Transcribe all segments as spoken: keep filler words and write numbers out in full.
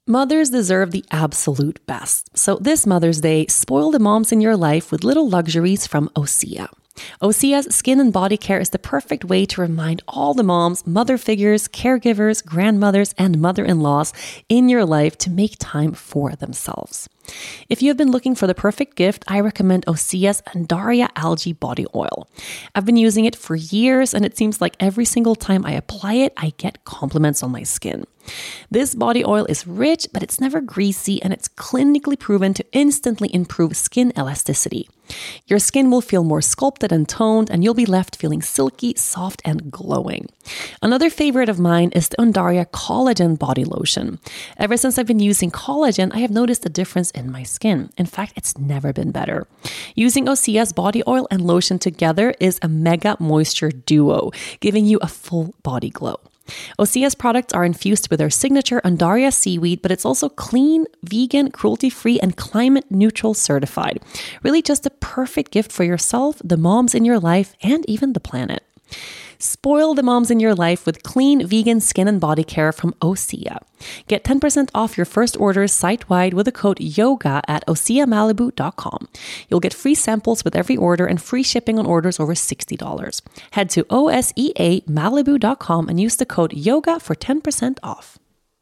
Mothers deserve the absolute best. So this Mother's Day, spoil the moms in your life with little luxuries from Osea. Osea's skin and body care is the perfect way to remind all the moms, mother figures, caregivers, grandmothers, and mother-in-laws in your life to make time for themselves. If you have been looking for the perfect gift, I recommend Osea's Undaria Algae Body Oil. I've been using it for years, and it seems like every single time I apply it, I get compliments on my skin. This body oil is rich, but it's never greasy, and it's clinically proven to instantly improve skin elasticity. Your skin will feel more sculpted and toned, and you'll be left feeling silky, soft, and glowing. Another favorite of mine is the Undaria Collagen Body Lotion. Ever since I've been using collagen, I have noticed a difference in my skin. In fact, it's never been better. Using Osea's body oil and lotion together is a mega moisture duo, giving you a full body glow. Osea's products are infused with their signature Undaria seaweed, but it's also clean, vegan, cruelty-free, and climate-neutral certified. Really just a perfect gift for yourself, the moms in your life, and even the planet. Spoil the moms in your life with clean, vegan skin and body care from Osea. Get ten percent off your first orders site-wide with the code YOGA at osea malibu dot com. You'll get free samples with every order and free shipping on orders over sixty dollars. Head to osea malibu dot com and use the code YOGA for ten percent off.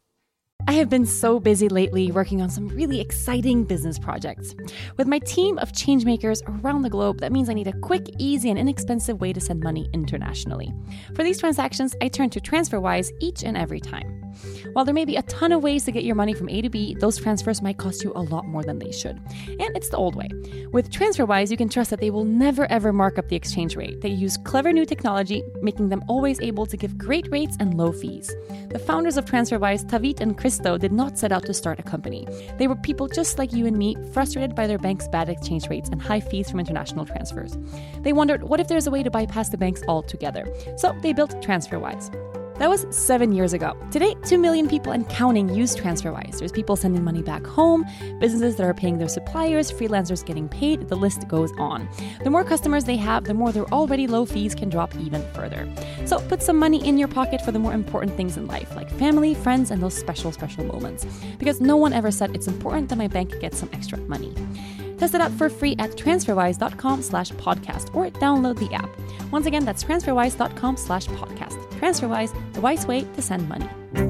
I have been so busy lately working on some really exciting business projects. With my team of changemakers around the globe, that means I need a quick, easy, and inexpensive way to send money internationally. For these transactions, I turn to TransferWise each and every time. While there may be a ton of ways to get your money from A to B, those transfers might cost you a lot more than they should. And it's the old way. With TransferWise, you can trust that they will never ever mark up the exchange rate. They use clever new technology, making them always able to give great rates and low fees. The founders of TransferWise, Tavit and Christo, did not set out to start a company. They were people just like you and me, frustrated by their bank's bad exchange rates and high fees from international transfers. They wondered, what if there's a way to bypass the banks altogether? So they built TransferWise. That was seven years ago. Today, two million people and counting use TransferWise. There's people sending money back home, businesses that are paying their suppliers, freelancers getting paid, the list goes on. The more customers they have, the more their already low fees can drop even further. So put some money in your pocket for the more important things in life, like family, friends, and those special, special moments. Because no one ever said it's important that my bank gets some extra money. Test it out for free at transferwise.com slash podcast or download the app. Once again, that's transferwise.com slash podcast. TransferWise, the wise way to send money.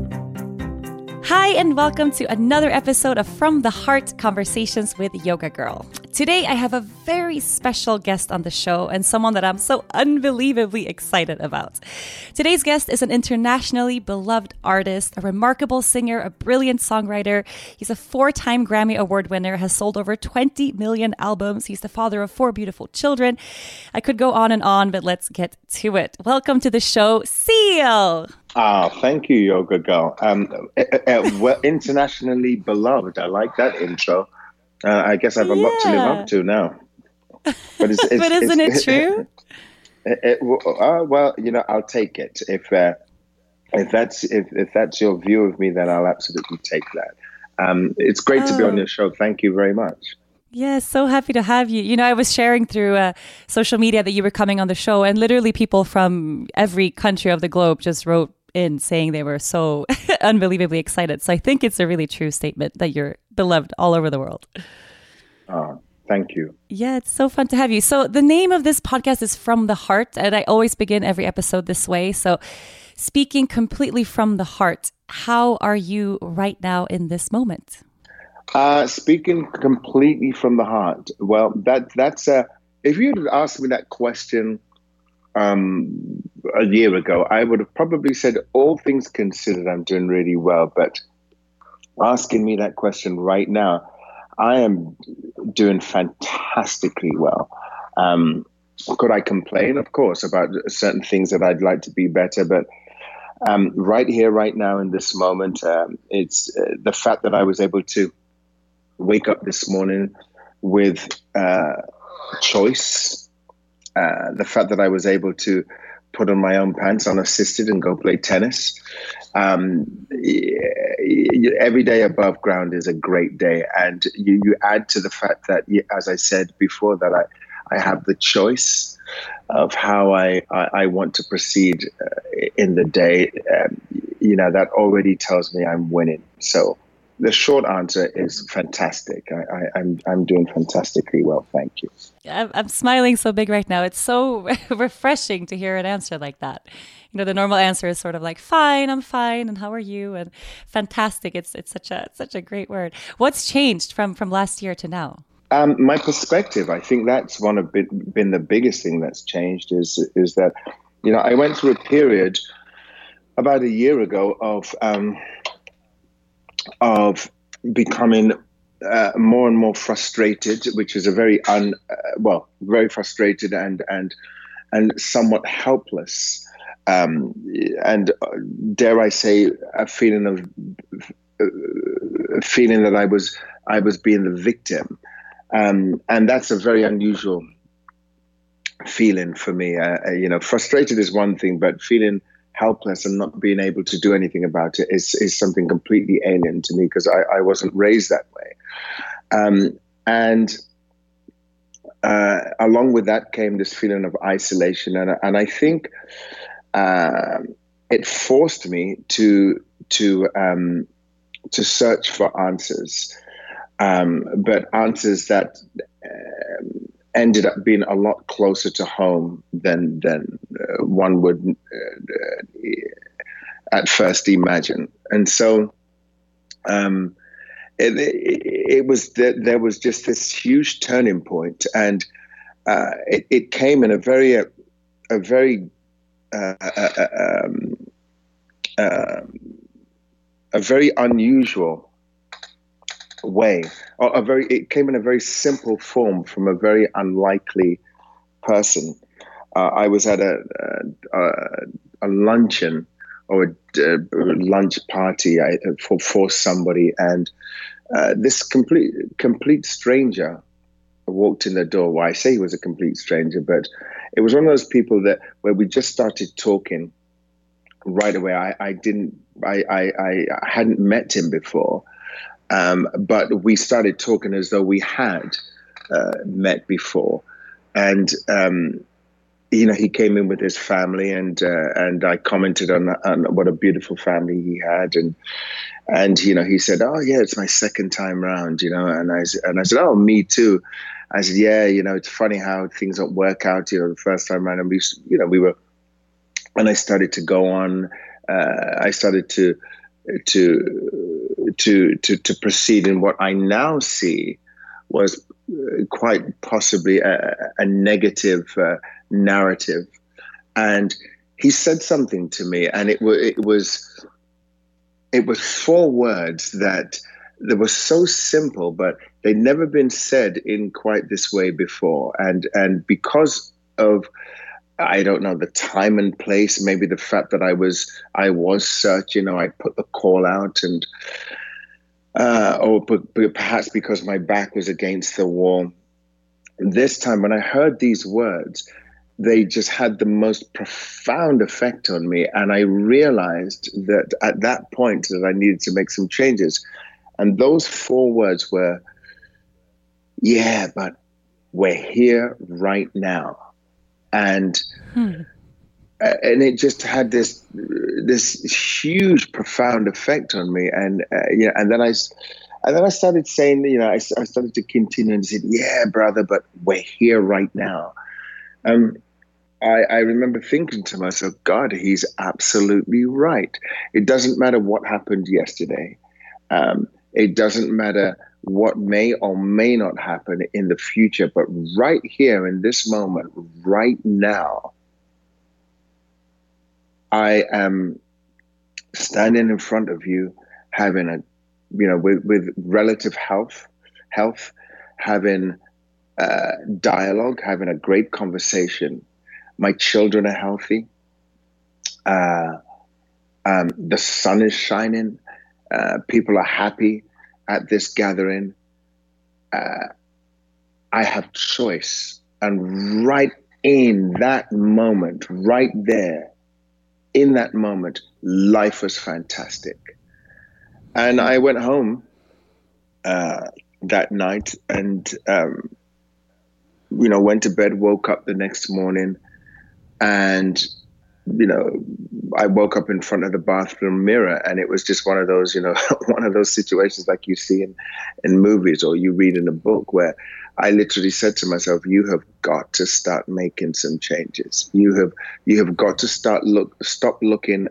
Hi, and welcome to another episode of From the Heart Conversations with Yoga Girl. Today, I have a very special guest on the show and someone that I'm so unbelievably excited about. Today's guest is an internationally beloved artist, a remarkable singer, a brilliant songwriter. He's a four-time Grammy Award winner, has sold over twenty million albums. He's the father of four beautiful children. I could go on and on, but let's get to it. Welcome to the show, Seal. Ah, thank you, Yoga Girl. Um, uh, uh, well, internationally beloved. I like that intro. Uh, I guess I have a yeah. lot to live up to now. But, it's, it's, but isn't it's, it true? It, it, uh, well, you know, I'll take it. If uh, if that's if, if that's your view of me, then I'll absolutely take that. Um, it's great oh. to be on your show. Thank you very much. Yes, so happy to have you. You know, I was sharing through uh, social media that you were coming on the show, and literally people from every country of the globe just wrote in saying they were so unbelievably excited. So I think it's a really true statement that you're beloved all over the world. Oh, thank you. Yeah, it's so fun to have you. So the name of this podcast is From the Heart, and I always begin every episode this way. So speaking completely from the heart, how are you right now in this moment? Uh, speaking completely from the heart. Well, that that's uh, if you had asked me that question um, a year ago, I would have probably said, all things considered, I'm doing really well. But asking me that question right now, I am doing fantastically well. Um, could I complain? Of course, about certain things that I'd like to be better, but um, right here, right now, in this moment, um, it's uh, the fact that I was able to wake up this morning with uh, choice, uh, the fact that I was able to put on my own pants unassisted and go play tennis. Um, every day above ground is a great day. And you, you add to the fact that, as I said before, that I, I have the choice of how I, I, I want to proceed uh, in the day. Um, you know, that already tells me I'm winning. So The short answer is fantastic. I, I, I'm I'm doing fantastically well, thank you. I'm, I'm smiling so big right now. It's so refreshing to hear an answer like that. You know, the normal answer is sort of like, "Fine, I'm fine," and "How are you?" and "Fantastic." It's it's such a it's such a great word. What's changed from from last year to now? Um, my perspective. I think that's one of been, been the biggest thing that's changed. Is is that, you know, I went through a period about a year ago of um, of becoming uh, more and more frustrated, which is a very un uh, well, very frustrated and and and somewhat helpless, um, and uh, dare I say, a feeling of a feeling that I was I was being the victim, um, and that's a very unusual feeling for me. Uh, you know, frustrated is one thing, but feeling helpless and not being able to do anything about it is is something completely alien to me, because I, I wasn't raised that way. Um, and uh, along with that came this feeling of isolation, and and I think uh, it forced me to to um, to search for answers, um, but answers that um, ended up being a lot closer to home than than uh, one would uh, at first imagine. And so um, it, it, it was that there was just this huge turning point, and uh, it, it came in a very a, a very uh, uh, um, uh, a very unusual way, or a very it came in a very simple form from a very unlikely person. Uh, I was at a a, a luncheon or a, a lunch party I, for for somebody, and uh, this complete complete stranger walked in the door. Well, I say he was a complete stranger, but it was one of those people that where we just started talking right away. I, I didn't I, I I hadn't met him before. Um, but we started talking as though we had uh, met before, and um, you know, he came in with his family, and uh, and I commented on, on what a beautiful family he had, and and you know, he said, "Oh yeah, it's my second time round," you know, and I and I said, "Oh, me too." I said, "Yeah, you know, it's funny how things don't work out, you know, the first time round." And we, you know, we were, and I started to go on. Uh, I started to to to to to proceed in what I now see was uh, quite possibly a, a negative uh, narrative. And he said something to me, and it was it was it was four words that that were so simple, but they'd never been said in quite this way before. And and because of, I don't know, the time and place, maybe the fact that I was I was searching, or I put the call out, and uh, or but, but perhaps because my back was against the wall. This time, when I heard these words, they just had the most profound effect on me, and I realized that at that point that I needed to make some changes. And those four words were, "Yeah, but we're here right now." And hmm. and it just had this this huge, profound effect on me. And uh, you know, and then I, and then I started saying, you know, I, I started to continue and said, "Yeah, brother, but we're here right now." Um, I, I remember thinking to myself, God, he's absolutely right. It doesn't matter what happened yesterday. Um, it doesn't matter what may or may not happen in the future, but right here in this moment, right now, I am standing in front of you, having a, you know, with, with relative health, health, having uh, dialogue, having a great conversation. My children are healthy. Uh, um, the sun is shining. Uh, people are happy at this gathering. Uh, I have choice. And right in that moment, right there, in that moment, life was fantastic. And I went home uh, that night and, um, you know, went to bed, woke up the next morning, and you know, I woke up in front of the bathroom mirror, and it was just one of those, you know, one of those situations like you see in, in movies or you read in a book, where I literally said to myself, you have got to start making some changes. You have, you have got to start look, stop looking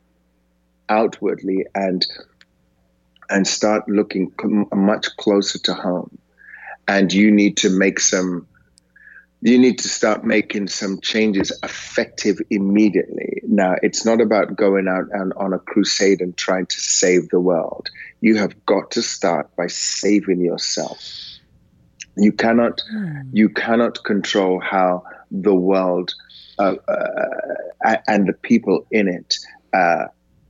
outwardly and, and start looking much closer to home. And you need to make some, you need to start making some changes effective immediately. Now, it's not about going out and on a crusade and trying to save the world. You have got to start by saving yourself. You cannot, mm. you cannot control how the world uh, uh, and the people in it uh,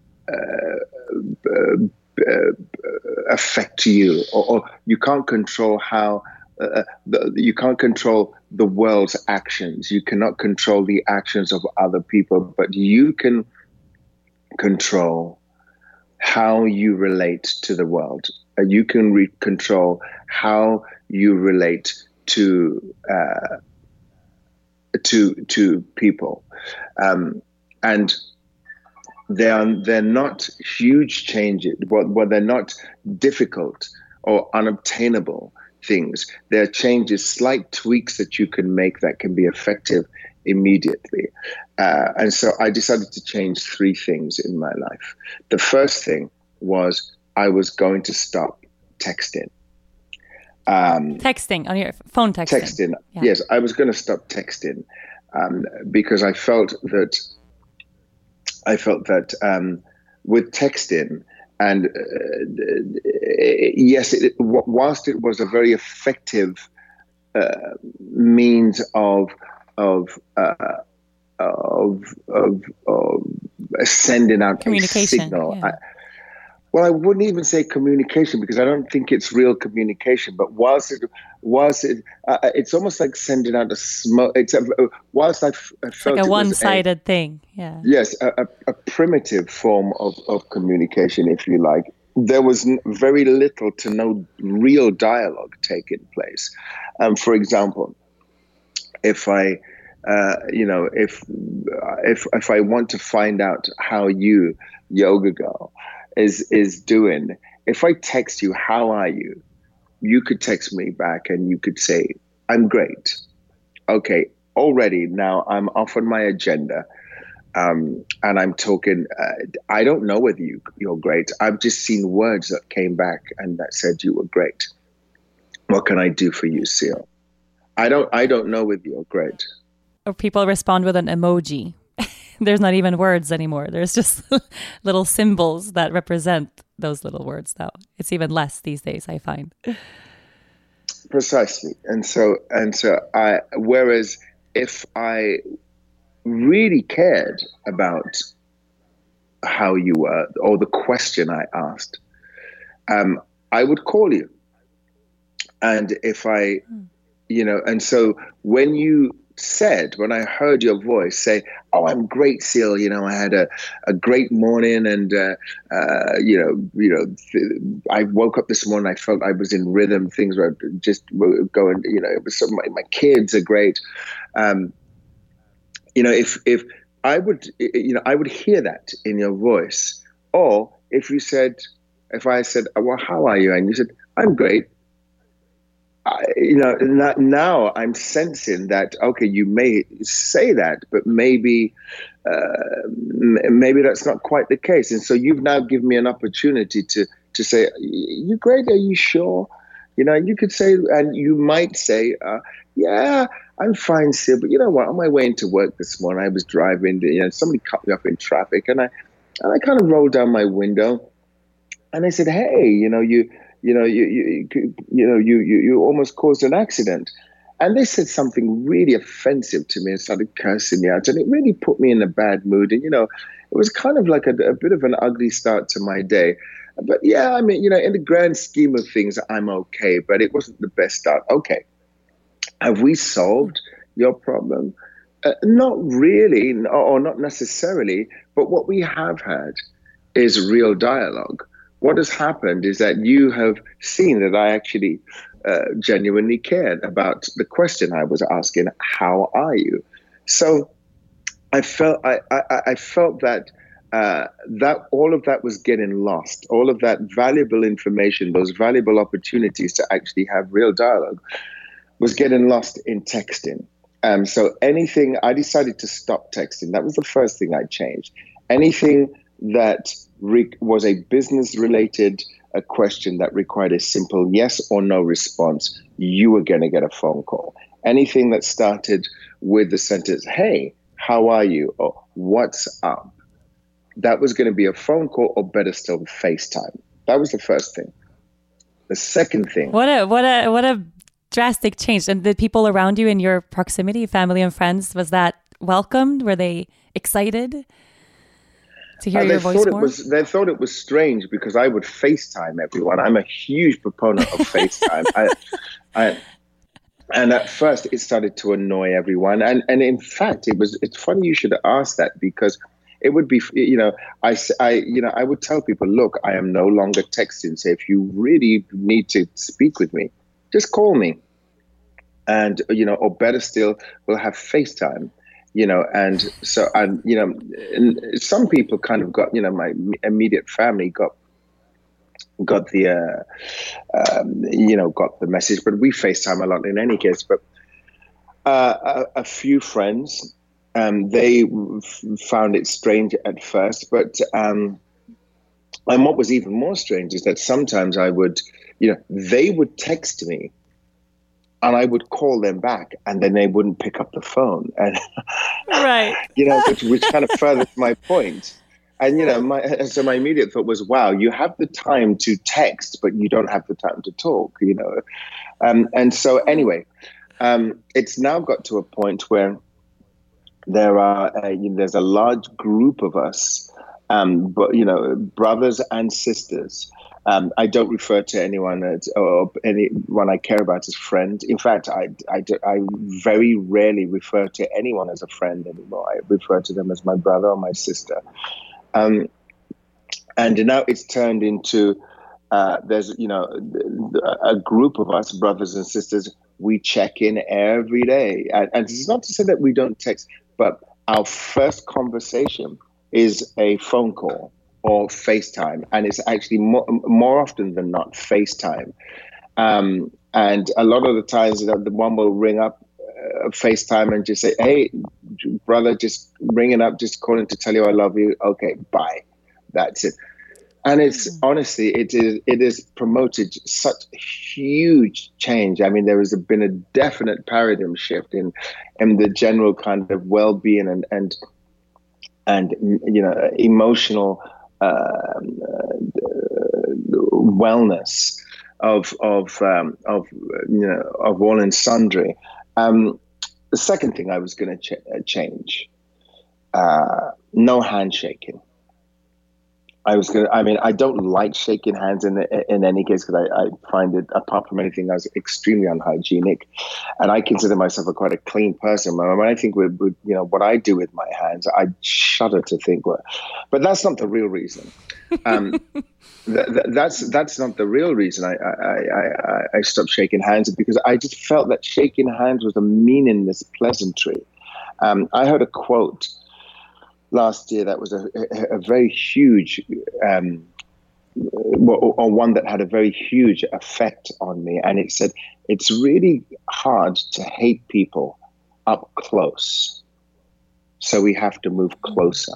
uh, uh, affect you, or, or you can't control how. Uh, the, you can't control the world's actions. You cannot control the actions of other people, but you can control how you relate to the world. Uh, you can re- control how you relate to uh, to to people, um, and they are they're not huge changes. Well, well, they're not difficult or unobtainable things. There are changes, slight tweaks that you can make that can be effective immediately. Uh, and so I decided to change three things in my life. The first thing was I was going to stop texting. Um, texting on your phone texting? Texting. Yeah. Yes, I was going to stop texting um, because I felt that I felt that um, with texting, and uh, yes, it, whilst it was a very effective uh, means of of, uh, of of of sending out communication, a signal. Yeah. I, well, I wouldn't even say communication because I don't think it's real communication. But whilst it, whilst it, uh, it's almost like sending out a smoke. It's a, whilst I, f- I it's felt like a it one-sided a, thing. Yeah. Yes, a, a, a primitive form of, of communication, if you like. There was n- very little to no real dialogue taking place. Um, for example, if I, uh, you know, if if if I want to find out how you, Yoga Girl, is is doing, if I text you, how are you? You could text me back and you could say, I'm great. Okay, already now I'm off on my agenda. Um, and I'm talking, uh, I don't know whether you, you're great. I've just seen words that came back and that said you were great. What can I do for you, Seal? I don't, I don't know whether you're great. Or people respond with an emoji. There's not even words anymore. There's just little symbols that represent those little words now. It's even less these days, I find. Precisely. And so, and so I, whereas if I really cared about how you were or the question I asked, um, I would call you. And if I, you know, and so when you said, when I heard your voice say, oh, I'm great, Seal, you know, I had a, a great morning and, uh, uh, you know, you know, th- I woke up this morning, I felt I was in rhythm, things were just were going, you know, it was some, my, my kids are great. Um, You know, if if I would, you know, I would hear that in your voice. Or if you said, if I said, well, how are you? And you said, I'm great. I, you know, now I'm sensing that, okay, you may say that, but maybe, uh, maybe that's not quite the case. And so you've now given me an opportunity to, to say, you great? Are you sure? You know, you could say, and you might say, uh, yeah, I'm fine, Sid, but you know what? On my way into work this morning, I was driving, you know, somebody cut me off in traffic, and I, and I kind of rolled down my window, and I said, hey, you know, you, you know, you, you, you know, you, you, you almost caused an accident. And they said something really offensive to me and started cursing me out, and it really put me in a bad mood. And, you know, it was kind of like a, a bit of an ugly start to my day. But yeah, I mean, you know, in the grand scheme of things, I'm okay, but it wasn't the best start. Okay. Have we solved your problem? Uh, not really, or not necessarily, but what we have had is real dialogue. What has happened is that you have seen that I actually uh, genuinely cared about the question I was asking, how are you? So I felt I, I, I felt that uh, that all of that was getting lost. All of that valuable information, those valuable opportunities to actually have real dialogue, was getting lost in texting. Um, so anything, I decided to stop texting. That was the first thing I changed. Anything that re- was a business-related a question that required a simple yes or no response, you were going to get a phone call. Anything that started with the sentence, "Hey, how are you?" or "What's up?" that was going to be a phone call, or better still, FaceTime. That was the first thing. The second thing. What a what a what a drastic change. And the people around you in your proximity, family and friends, was that welcomed? Were they excited to hear uh, your voice more? It was, they thought it was strange because I would FaceTime everyone. I'm a huge proponent of FaceTime. I, I, and at first it started to annoy everyone. And, and in fact, it was, it's funny you should ask that, because it would be, you know, I, I, you know, I would tell people, look, I am no longer texting. So if you really need to speak with me, just call me. And, you know, or better still, we'll have FaceTime, you know. And so, and, you know, and some people kind of got, you know, my immediate family got, got the, uh, um, you know, got the message, but we FaceTime a lot in any case. But uh, a, a few friends, um, they f- found it strange at first, but, um, and what was even more strange is that sometimes I would, you know, they would text me, and I would call them back, and then they wouldn't pick up the phone. And, right. you know, which, which kind of furthered my point. And, you know, my, so my immediate thought was, wow, you have the time to text, but you don't have the time to talk, you know. Um, and so anyway, um, it's now got to a point where there are, uh, you know, there's a large group of us, um, but, you know, brothers and sisters. Um, I don't refer to anyone as, or anyone I care about as friend. In fact, I, I, I very rarely refer to anyone as a friend anymore. I refer to them as my brother or my sister. Um, and now it's turned into, uh, there's, you know, a group of us, brothers and sisters, we check in every day. And, and it's not to say that we don't text, but our first conversation is a phone call or FaceTime, and it's actually more, more often than not FaceTime. Um, and a lot of the times, you know, the one will ring up uh, FaceTime and just say, "Hey, brother, just ringing up, just calling to tell you I love you." Okay, bye. That's it. And it's mm-hmm. honestly, it is it is promoted such huge change. I mean, there has been a definite paradigm shift in in the general kind of well-being and and and you know emotional Uh, uh, wellness of of um, of you know of all and sundry. Um, the second thing I was going to ch- change: uh, no handshaking. I was going to. I mean, I don't like shaking hands in in any case, because I, I find it, apart from anything else, extremely unhygienic. And I consider myself a quite a clean person. When I think with, with you know what I do with my hands, I shudder to think. What, but that's not the real reason. Um, th- th- that's that's not the real reason I I, I I stopped shaking hands, because I just felt that shaking hands was a meaningless pleasantry. Um, I heard a quote last year that was a, a, a very huge, um, or, or one that had a very huge effect on me. And it said, it's really hard to hate people up close, so we have to move closer.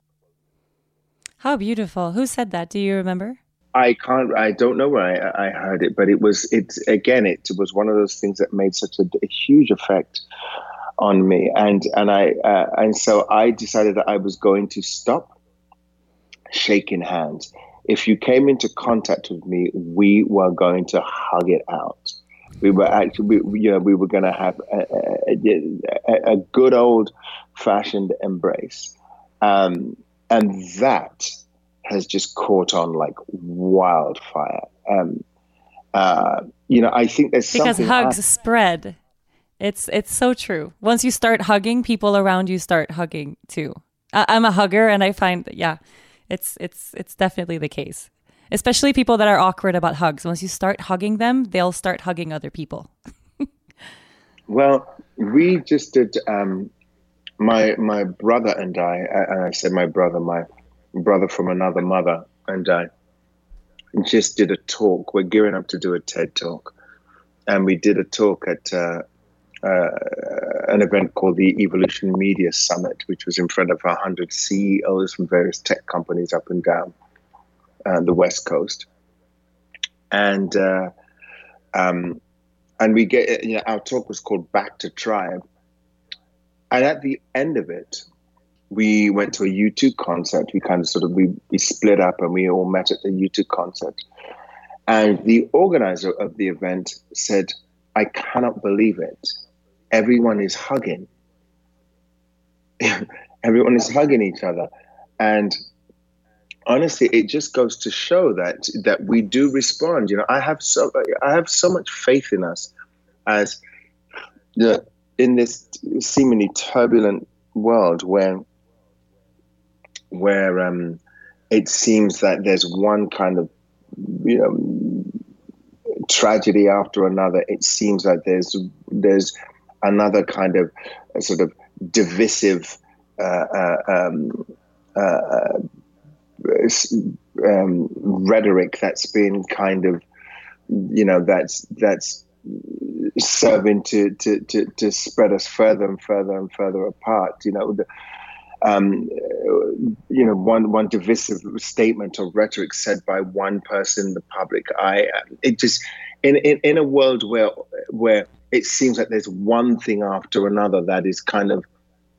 How beautiful. Who said that? Do you remember? I can't, I don't know where I, I heard it, but it was, it's again, it was one of those things that made such a, a huge effect on me, and and I uh, and so I decided that I was going to stop shaking hands. If you came into contact with me, we were going to hug it out. We were actually, we, you know, we were going to have a, a, a good old fashioned embrace, um, and that has just caught on like wildfire. Um, uh, you know, I think there's because something hugs I, spread. It's it's so true. Once you start hugging, people around you start hugging too. I, I'm a hugger, and I find that, yeah, it's it's it's definitely the case. Especially people that are awkward about hugs. Once you start hugging them, they'll start hugging other people. Well, we just did. Um, my my brother and I, and I said my brother, my brother from another mother, and I just did a talk. We're gearing up to do a TED talk, and we did a talk at uh, uh, an event called the Evolution Media Summit, which was in front of one hundred C E Os from various tech companies up and down uh, the West Coast, and uh, um, and we get you know our talk was called Back to Tribe, and at the end of it, we went to a U two concert. We kind of sort of, we, we split up and we all met at the U two concert. And the organizer of the event said, I cannot believe it. Everyone is hugging. Everyone is hugging each other. And honestly, it just goes to show that that we do respond. You know, I have so I have so much faith in us as the, in this seemingly turbulent world where where um, it seems that there's one kind of, you know, tragedy after another. It seems like there's there's another kind of sort of divisive uh, uh, um, uh, um, rhetoric that's been kind of, you know, that's that's serving to to to, to spread us further and further and further apart. You know. The, Um, you know, one one divisive statement or rhetoric said by one person in the public eye. It just in, in in a world where where it seems like there's one thing after another that is kind of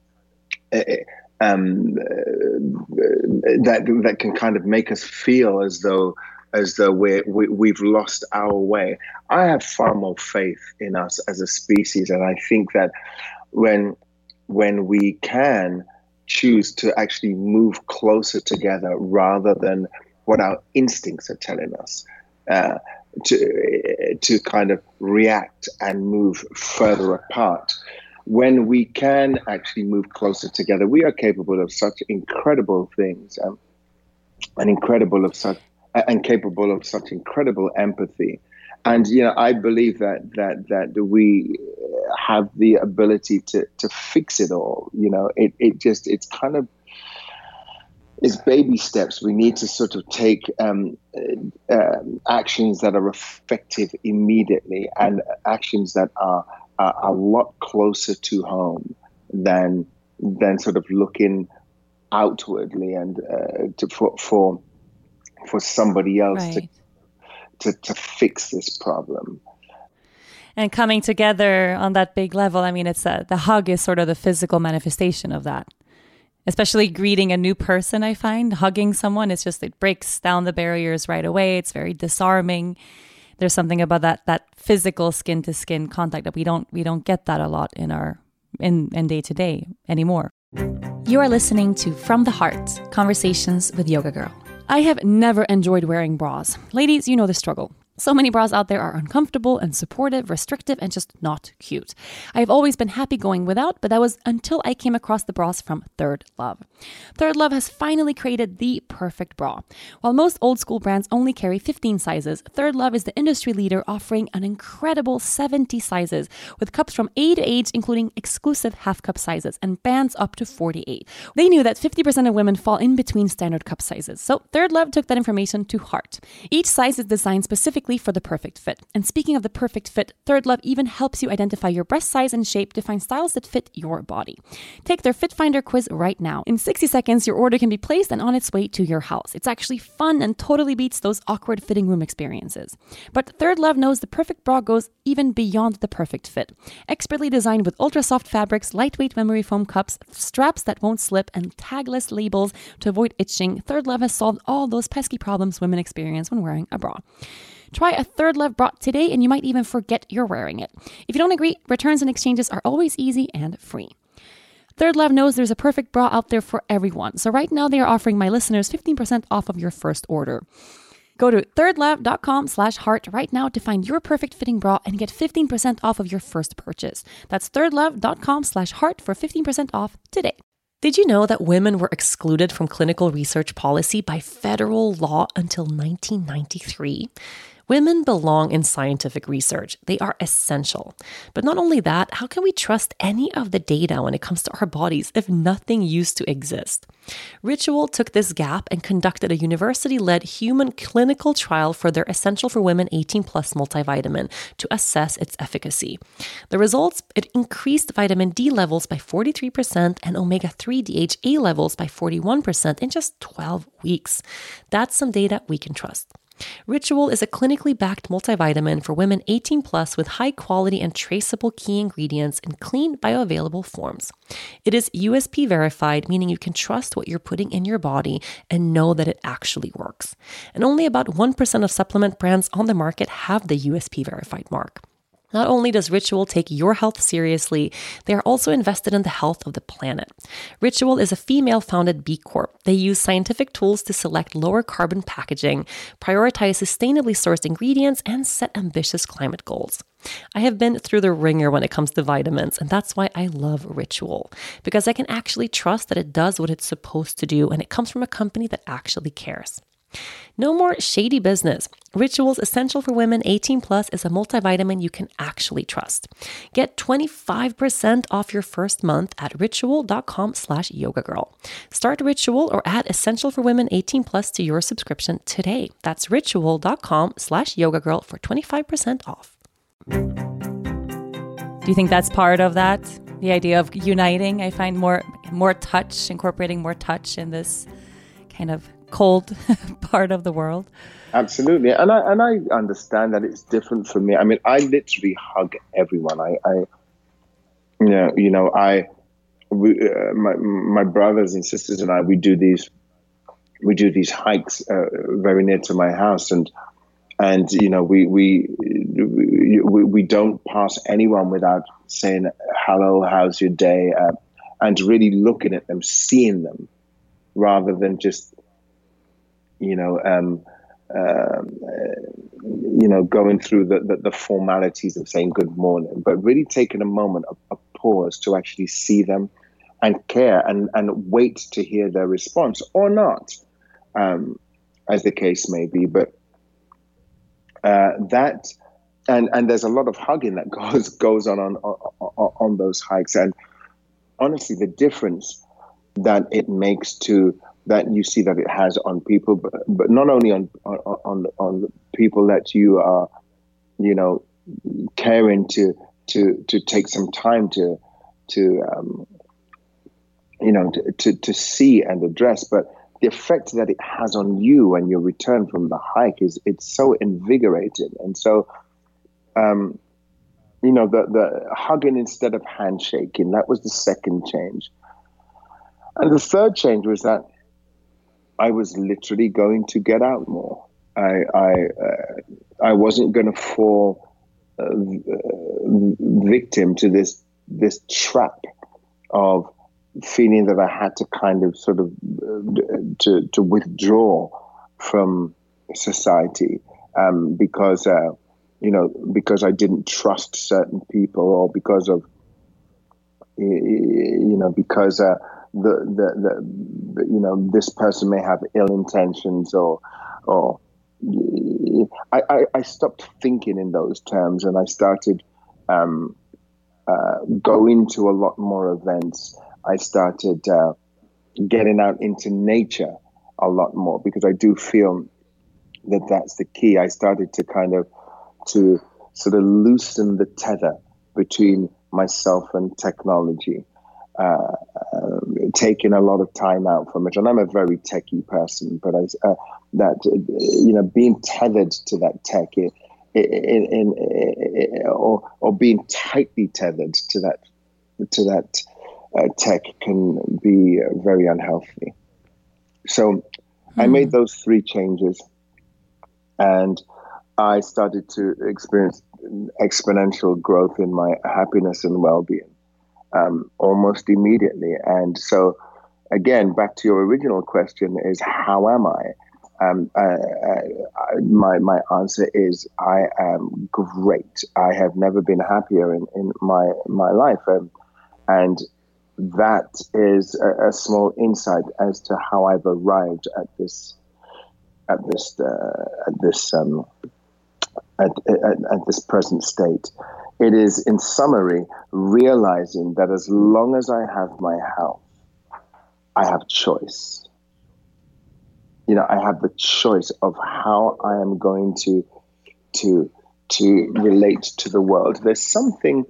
uh, um, uh, that that can kind of make us feel as though as though we're, we we've lost our way. I have far more faith in us as a species, and I think that when when we can choose to actually move closer together rather than what our instincts are telling us, uh, to to kind of react and move further apart. When we can actually move closer together, we are capable of such incredible things, um, and incredible of such and capable of such incredible empathy. And you know, I believe that that that we have the ability to to fix it all. You know, it it just it's kind of it's baby steps. We need to sort of take um, uh, actions that are effective immediately, and actions that are, are a lot closer to home than than sort of looking outwardly and uh, to for for for somebody else right. to. To, to fix this problem. And coming together on that big level, I mean, it's a, the hug is sort of the physical manifestation of that. Especially greeting a new person, I find. Hugging someone, it's just, it breaks down the barriers right away. It's very disarming. There's something about that that physical skin to skin contact that we don't we don't get that a lot in our in, in day to day anymore. You are listening to From the Heart, Conversations with Yoga Girl. I have never enjoyed wearing bras. Ladies, you know the struggle. So many bras out there are uncomfortable and supportive, restrictive, and just not cute. I have always been happy going without, but that was until I came across the bras from Third Love. Third Love has finally created the perfect bra. While most old school brands only carry fifteen sizes, Third Love is the industry leader, offering an incredible seventy sizes, with cups from A to H, including exclusive half cup sizes and bands up to forty-eight. They knew that fifty percent of women fall in between standard cup sizes, so Third Love took that information to heart. Each size is designed specifically for the perfect fit. And speaking of the perfect fit, Third Love even helps you identify your breast size and shape to find styles that fit your body. Take their Fit Finder quiz right now. In sixty seconds, your order can be placed and on its way to your house. It's actually fun and totally beats those awkward fitting room experiences. But Third Love knows the perfect bra goes even beyond the perfect fit. Expertly designed with ultra soft fabrics, lightweight memory foam cups, straps that won't slip, and tagless labels to avoid itching, Third Love has solved all those pesky problems women experience when wearing a bra. Try a Third Love bra today and you might even forget you're wearing it. If you don't agree, returns and exchanges are always easy and free. Third Love knows there's a perfect bra out there for everyone. So right now they are offering my listeners fifteen percent off of your first order. Go to thirdlove.com slash heart right now to find your perfect fitting bra and get fifteen percent off of your first purchase. That's thirdlove.com slash heart for fifteen percent off today. Did you know that women were excluded from clinical research policy by federal law until nineteen ninety-three? Women belong in scientific research. They are essential. But not only that, how can we trust any of the data when it comes to our bodies if nothing used to exist? Ritual took this gap and conducted a university-led human clinical trial for their Essential for Women eighteen plus multivitamin to assess its efficacy. The results, it increased vitamin D levels by forty-three percent and omega three D H A levels by forty-one percent in just twelve weeks. That's some data we can trust. Ritual is a clinically backed multivitamin for women eighteen plus with high quality and traceable key ingredients in clean, bioavailable forms. It is U S P verified, meaning you can trust what you're putting in your body and know that it actually works. And only about one percent of supplement brands on the market have the U S P verified mark. Not only does Ritual take your health seriously, they are also invested in the health of the planet. Ritual is a female-founded B Corp. They use scientific tools to select lower carbon packaging, prioritize sustainably sourced ingredients, and set ambitious climate goals. I have been through the ringer when it comes to vitamins, and that's why I love Ritual, because I can actually trust that it does what it's supposed to do, and it comes from a company that actually cares. No more shady business. Ritual's Essential for Women eighteen plus is a multivitamin you can actually trust. Get twenty-five percent off your first month at ritual.com slash yoga girl. Start Ritual or add Essential for Women eighteen plus to your subscription today. That's ritual.com slash yoga girl for twenty-five percent off. Do you think that's part of that? The idea of uniting? I find more more touch, incorporating more touch in this kind of cold part of the world. Absolutely. And I and I understand that it's different for me. I mean, I literally hug everyone. I, I you know, you know, I, we, uh, my, my brothers and sisters and I, we do these, we do these hikes uh, very near to my house. And, and, you know, we, we, we, we don't pass anyone without saying, hello, how's your day? Uh, and really looking at them, seeing them, rather than just, you know, um, um, uh, you know, going through the, the, the formalities of saying good morning, but really taking a moment, a, a pause to actually see them and care and, and wait to hear their response or not, um, as the case may be. But uh, that, and, and there's a lot of hugging that goes goes on on, on on those hikes. And honestly, the difference that it makes to that you see that it has on people, but, but not only on, on on on people that you are, you know, caring to to to take some time to to um, you know to, to to see and address, but the effect that it has on you when you return from the hike is it's so invigorating. And so, um, you know, the the hugging instead of handshaking, that was the second change, and the third change was that I was literally going to get out more. I I, uh, I wasn't going to fall uh, victim to this this trap of feeling that I had to kind of sort of uh, to to withdraw from society um, because uh, you know because I didn't trust certain people, or because of you know because. Uh, The, the, the, the, you know, this person may have ill intentions, or, or I, I, I stopped thinking in those terms, and I started um, uh, going to a lot more events. I started uh, getting out into nature a lot more, because I do feel that that's the key. I started to kind of to sort of loosen the tether between myself and technology. Uh, uh, taking a lot of time out from it, and I'm a very techie person, but I, uh, that uh, you know, being tethered to that tech, it, in, in, in, or or being tightly tethered to that to that uh, tech can be uh, very unhealthy. So hmm. I made those three changes, and I started to experience exponential growth in my happiness and well-being. Um, almost immediately. And so, again, back to your original question is, how am I? Um, uh, uh, my my answer is, I am great. I have never been happier in, in my, my life. Um, and that is a, a small insight as to how I've arrived at this at this uh, at this um, at, at, at this present state. It is, in summary, realizing that as long as I have my health, I have choice. You know, I have the choice of how I am going to to to relate to the world. There's something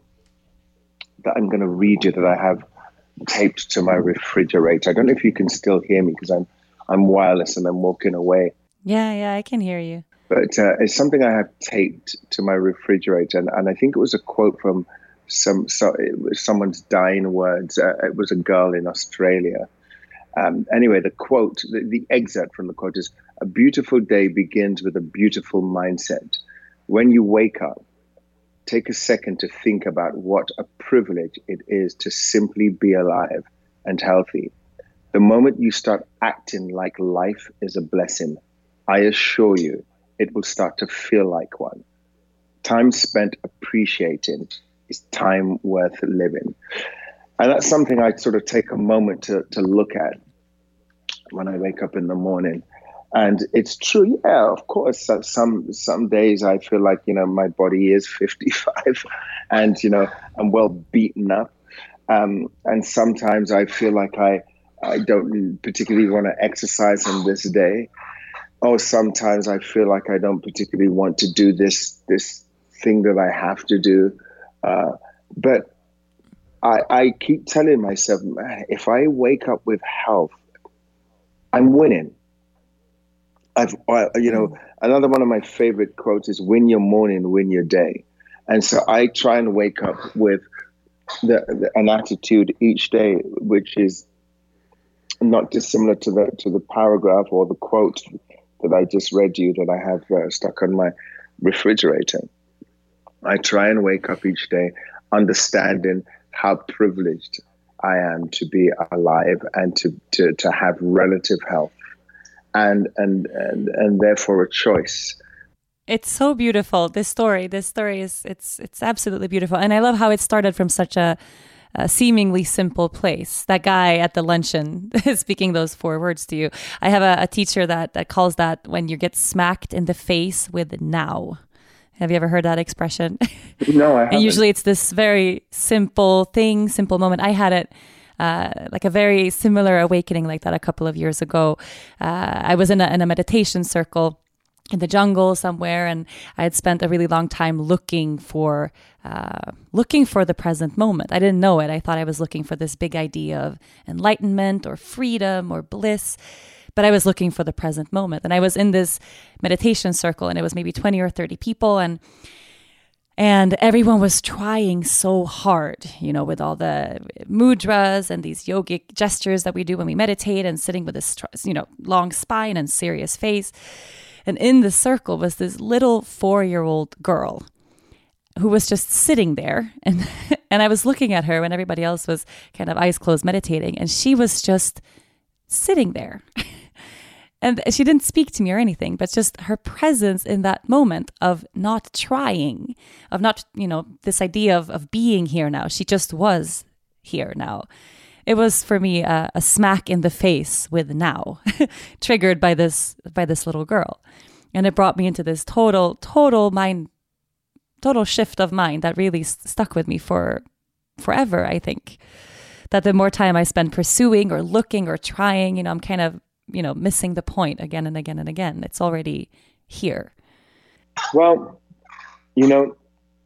that I'm going to read you that I have taped to my refrigerator. I don't know if you can still hear me because I'm I'm wireless and I'm walking away. Yeah, yeah, I can hear you. But uh, it's something I have taped to my refrigerator, and, and I think it was a quote from some so it was someone's dying words. Uh, it was a girl in Australia. Um, anyway, the quote, the, the excerpt from the quote is, "A beautiful day begins with a beautiful mindset. When you wake up, take a second to think about what a privilege it is to simply be alive and healthy. The moment you start acting like life is a blessing, I assure you, it will start to feel like one. Time spent appreciating is time worth living." And that's something I sort of take a moment to, to look at when I wake up in the morning. And it's true, yeah, of course, some some days I feel like, you know, my body is fifty-five and, you know, I'm well beaten up. Um, and sometimes I feel like I, I don't particularly want to exercise on this day. Or sometimes I feel like I don't particularly want to do this this thing that I have to do. Uh, but I, I keep telling myself, man, if I wake up with health, I'm winning. I've, I, you know, another one of my favorite quotes is "Win your morning, win your day," and so I try and wake up with the, the, an attitude each day, which is not dissimilar to the to the paragraph or the quote that I just read you that I have uh, stuck on my refrigerator. I try and wake up each day understanding how privileged I am to be alive and to, to, to have relative health and, and, and, and therefore a choice. It's so beautiful. This story, this story is, it's, it's absolutely beautiful. And I love how it started from such a, a seemingly simple place. That guy at the luncheon speaking those four words to you. I have a, a teacher that, that calls that when you get smacked in the face with now. Have you ever heard that expression? No, I haven't. And usually it's this very simple thing, simple moment. I had it uh, like a very similar awakening like that a couple of years ago. Uh, I was in a, in a meditation circle in the jungle somewhere, and I had spent a really long time looking for uh, looking for the present moment. I didn't know it. I thought I was looking for this big idea of enlightenment or freedom or bliss. But I was looking for the present moment. And I was in this meditation circle, and it was maybe twenty or thirty people. And and everyone was trying so hard, you know, with all the mudras and these yogic gestures that we do when we meditate, and sitting with this, you know, long spine and serious face. And in the circle was this little four-year-old girl who was just sitting there. And, and I was looking at her when everybody else was kind of eyes closed meditating. And she was just sitting there. And she didn't speak to me or anything, but just her presence in that moment of not trying, of not, you know, this idea of, of being here now. She just was here now. It was for me a, a smack in the face with now, triggered by this by this little girl. And it brought me into this total, total mind, total shift of mind that really st- stuck with me for forever, I think. That the more time I spend pursuing or looking or trying, you know, I'm kind of, you know, missing the point again and again and again. It's already here. Well, you know,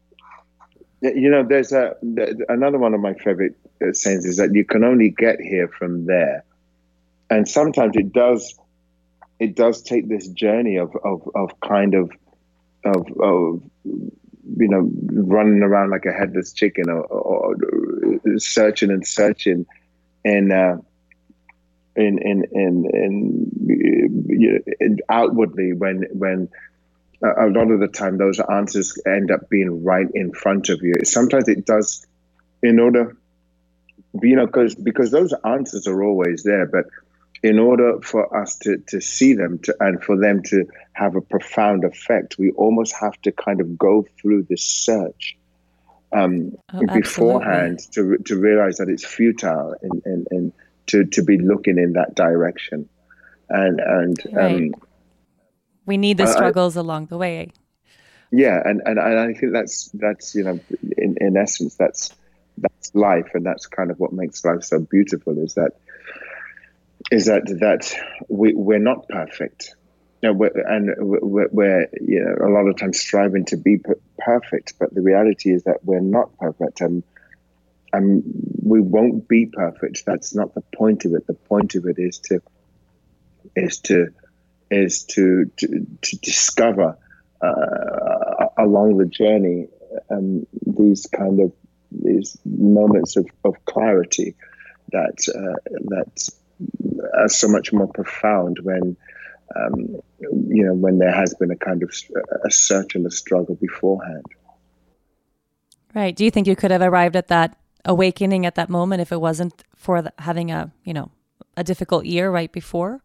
you know, there's a another one of my favorite sayings is that you can only get here from there, and sometimes it does, it does take this journey of of of kind of of of you know, running around like a headless chicken, or, or searching and searching, and. Uh, In in in in, you know, in outwardly, when when a lot of the time those answers end up being right in front of you. Sometimes it does, in order, you know, because because those answers are always there. But in order for us to to see them to, and for them to have a profound effect, we almost have to kind of go through this search um, oh, beforehand to to realize that it's futile and and and. To, to be looking in that direction, and and right. um, we need the I, struggles I, along the way. Yeah, and, and, and I think that's that's you know in, in essence that's that's life, and that's kind of what makes life so beautiful. Is that is that that we we're not perfect, you know, we're, and we're, we're you know a lot of times striving to be per- perfect, but the reality is that we're not perfect, and and we won't be perfect. That's not the point of it. The point of it is to is to is to to, to discover uh, along the journey um, these kind of these moments of, of clarity that uh, that are so much more profound when um, you know when there has been a kind of a search and a struggle beforehand. Right. Do you think you could have arrived at that awakening at that moment if it wasn't for the, having a you know a difficult year right before?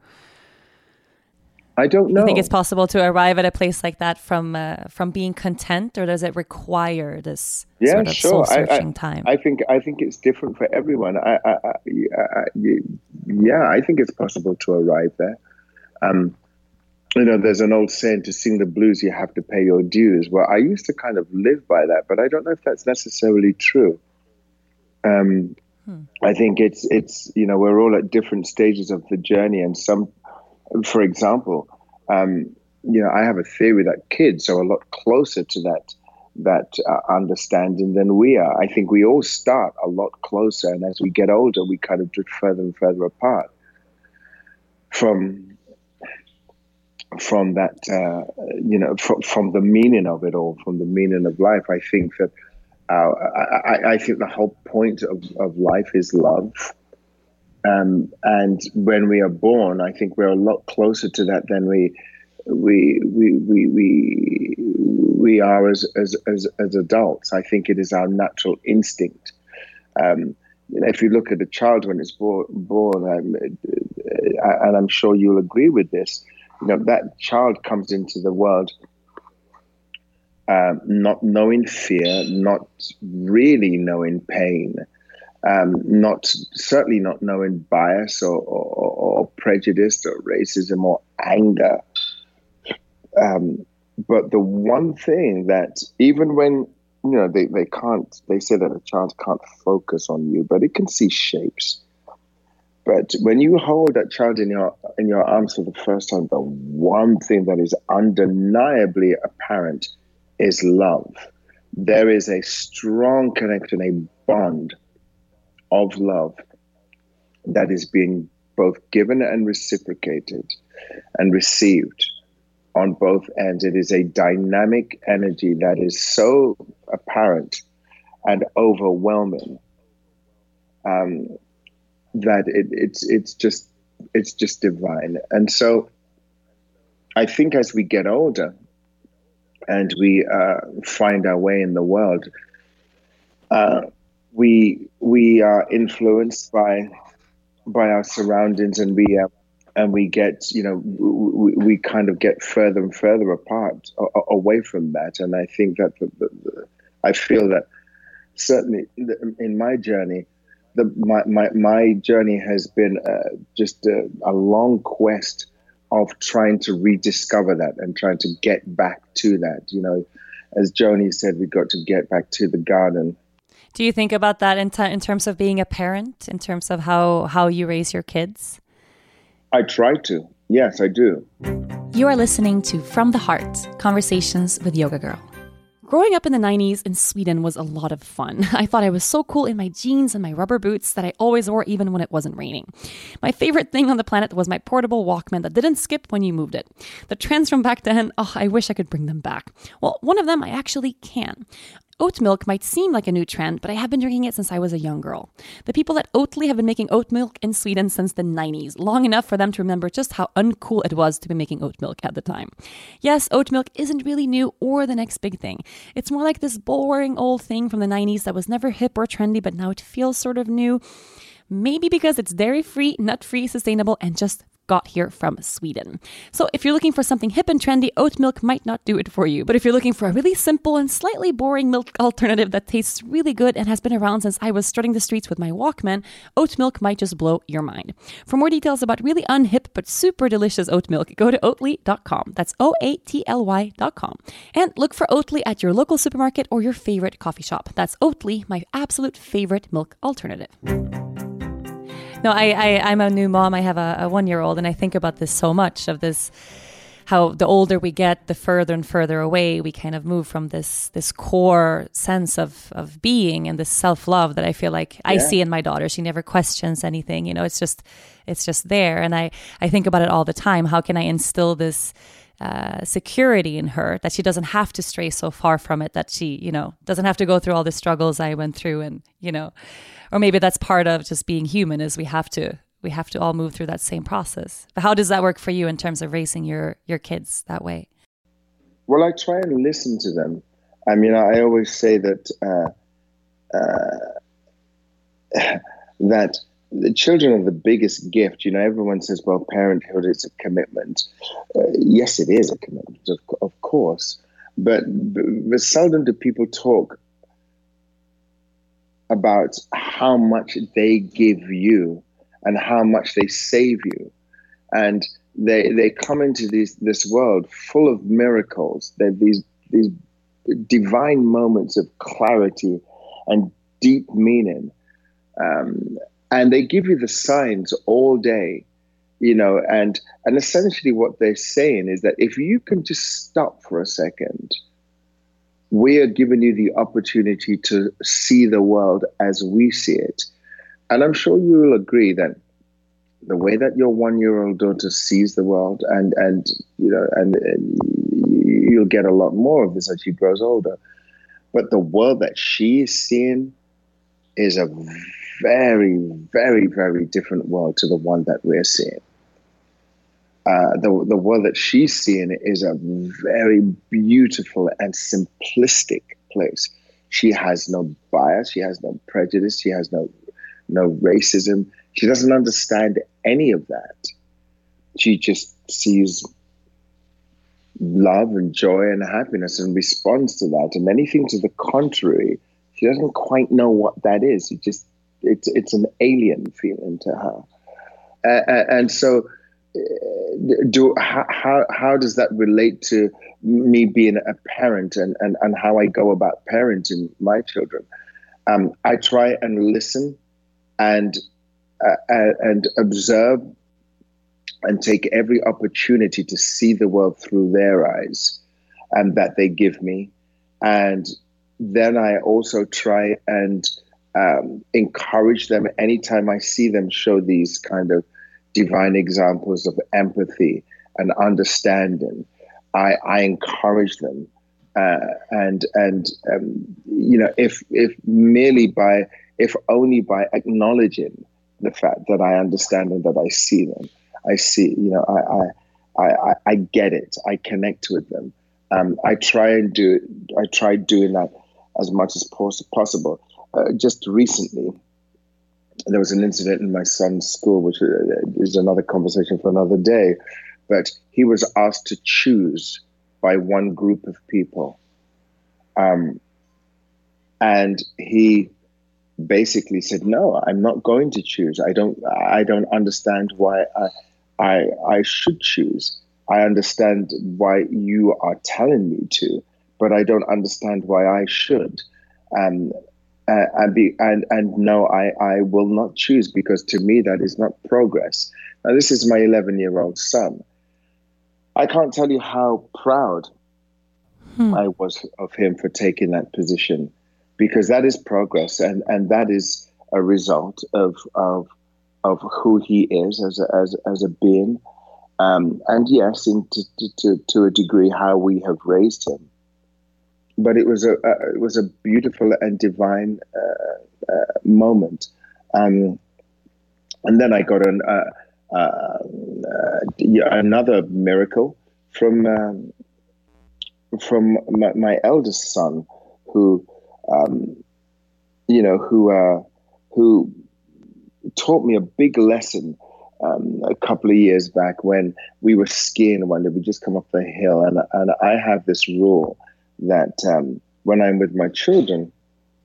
I don't know. Do you think it's possible to arrive at a place like that from uh, from being content, or does it require this yeah, sort of sure. soul-searching I, I, time? I think I think it's different for everyone. I, I, I, I, yeah, I think it's possible to arrive there. Um, you know, there's an old saying: "To sing the blues, you have to pay your dues." Well, I used to kind of live by that, but I don't know if that's necessarily true. Um, hmm. I think it's it's you know we're all at different stages of the journey, and some. For example, um, you know, I have a theory that kids are a lot closer to that that uh, understanding than we are. I think we all start a lot closer, and as we get older, we kind of drift further and further apart from from that. Uh, you know, from, from the meaning of it all, from the meaning of life. I think that uh, I, I think the whole point of, of life is love. Um, and when we are born, I think we're a lot closer to that than we we we we we, we are as, as as as adults. I think it is our natural instinct. Um, you know, if you look at a child when it's born, born, um, and I'm sure you'll agree with this. You know, that child comes into the world um, not knowing fear, not really knowing pain. Um, not certainly not knowing bias or, or, or prejudice or racism or anger. Um, but the one thing that even when, you know, they, they can't, they say that a child can't focus on you, but it can see shapes. But when you hold that child in your in your arms for the first time, the one thing that is undeniably apparent is love. There is a strong connection, a bond of love that is being both given and reciprocated and received on both ends. It is a dynamic energy that is so apparent and overwhelming um, that it, it's it's just it's just divine. And so I think as we get older and we uh, find our way in the world, uh, We we are influenced by by our surroundings, and we uh, and we get you know we, we kind of get further and further apart a, away from that. And I think that the, the, the, I feel that certainly in my journey, the my my, my journey has been uh, just a, a long quest of trying to rediscover that and trying to get back to that. You know, as Joni said, we got to get back to the garden. Do you think about that in, t- in terms of being a parent, in terms of how, how you raise your kids? I try to. Yes, I do. You are listening to From the Heart, Conversations with Yoga Girl. Growing up in the nineties in Sweden was a lot of fun. I thought I was so cool in my jeans and my rubber boots that I always wore even when it wasn't raining. My favorite thing on the planet was my portable Walkman that didn't skip when you moved it. The trends from back then, oh, I wish I could bring them back. Well, one of them I actually can. Oat milk might seem like a new trend, but I have been drinking it since I was a young girl. The people at Oatly have been making oat milk in Sweden since the nineties, long enough for them to remember just how uncool it was to be making oat milk at the time. Yes, oat milk isn't really new or the next big thing. It's more like this boring old thing from the nineties that was never hip or trendy, but now it feels sort of new. Maybe because it's dairy-free, nut-free, sustainable, and just got here from Sweden. So if you're looking for something hip and trendy, oat milk might not do it for you. But if you're looking for a really simple and slightly boring milk alternative that tastes really good and has been around since I was strutting the streets with my Walkman, oat milk might just blow your mind. For more details about really unhip but super delicious oat milk, go to oatly dot com. That's O A T L Y dot com. And look for Oatly at your local supermarket or your favorite coffee shop. That's Oatly, my absolute favorite milk alternative. No, I, I, I'm a new mom. I have a, a one-year-old, and I think about this so much, of this, how the older we get, the further and further away we kind of move from this this core sense of, of being and this self-love that I feel like I yeah. see in my daughter. She never questions anything. You know, it's just it's just there. And I, I think about it all the time. How can I instill this uh, security in her that she doesn't have to stray so far from it, that she, you know, doesn't have to go through all the struggles I went through, and, you know, or maybe that's part of just being human, is we have to we have to all move through that same process. But how does that work for you in terms of raising your your kids that way? Well, I try and listen to them. I mean, I always say that uh, uh, that the children are the biggest gift. You know, everyone says, well, parenthood is a commitment. Uh, yes, it is a commitment, of, of course. But, but seldom do people talk about how much they give you and how much they save you. And they they come into this this world full of miracles. They're these these divine moments of clarity and deep meaning. Um, and they give you the signs all day, you know, and and essentially what they're saying is that if you can just stop for a second, we are giving you the opportunity to see the world as we see it. And I'm sure you will agree that the way that your one-year-old daughter sees the world, and, and you know, and, and you'll get a lot more of this as she grows older, but the world that she is seeing is a very, very, very different world to the one that we're seeing. Uh, the the world that she's seeing is a very beautiful and simplistic place. She has no bias. She has no prejudice. She has no no racism. She doesn't understand any of that. She just sees love and joy and happiness and responds to that. And anything to the contrary, she doesn't quite know what that is. It just it's it's an alien feeling to her. Uh, and so. Do how, how how does that relate to me being a parent and, and, and how I go about parenting my children? Um, I try and listen and uh, and observe and take every opportunity to see the world through their eyes, and that they give me. And then I also try and um, encourage them anytime I see them show these kind of divine examples of empathy and understanding. I, I encourage them, uh, and and um, you know, if if merely by, if only by acknowledging the fact that I understand and that I see them, I see, you know, I I I, I get it. I connect with them. Um, I try and do. I try doing that as much as pos- possible. Uh, just recently, there was an incident in my son's school, which is another conversation for another day, but he was asked to choose by one group of people. Um, and he basically said, no, I'm not going to choose. I don't, I don't understand why I, I, I should choose. I understand why you are telling me to, but I don't understand why I should. Um, Uh, and, be, and and no, I, I will not choose, because to me that is not progress. Now, this is my eleven-year-old son. I can't tell you how proud hmm. I was of him for taking that position, because that is progress, and, and that is a result of of of who he is as a, as as a being, um, and yes, in to, to to a degree, how we have raised him. But it was a uh, it was a beautiful and divine uh, uh, moment, um, and then I got an, uh, uh, uh, another miracle from um, from my, my eldest son, who um, you know who uh, who taught me a big lesson um, a couple of years back when we were skiing one day. We just come off the hill, and and I have this rule that um, when I'm with my children,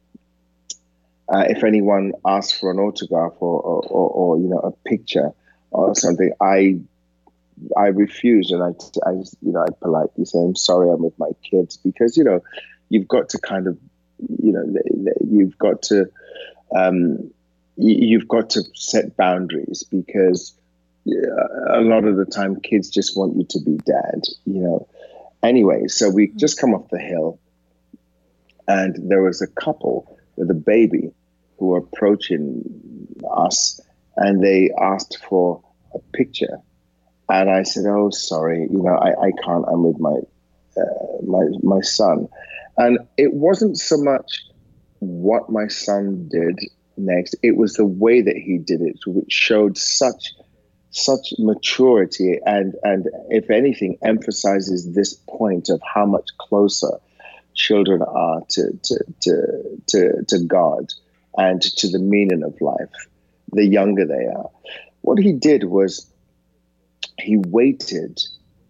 uh, if anyone asks for an autograph or, or, or, or you know a picture or something, I I refuse, and I, I you know I politely say, I'm sorry, I'm with my kids, because you know you've got to kind of you know you've got to. Um, You've got to set boundaries, because a lot of the time kids just want you to be dad, you know. Anyway, so we just come off the hill, and there was a couple with a baby who were approaching us, and they asked for a picture. And I said, oh, sorry, you know, I, I can't, I'm with my, uh, my, my son. And it wasn't so much what my son did next, it was the way that he did it, which showed such such maturity, and and if anything emphasizes this point of how much closer children are to to to to, to God and to the meaning of life the younger they are. What he did was he waited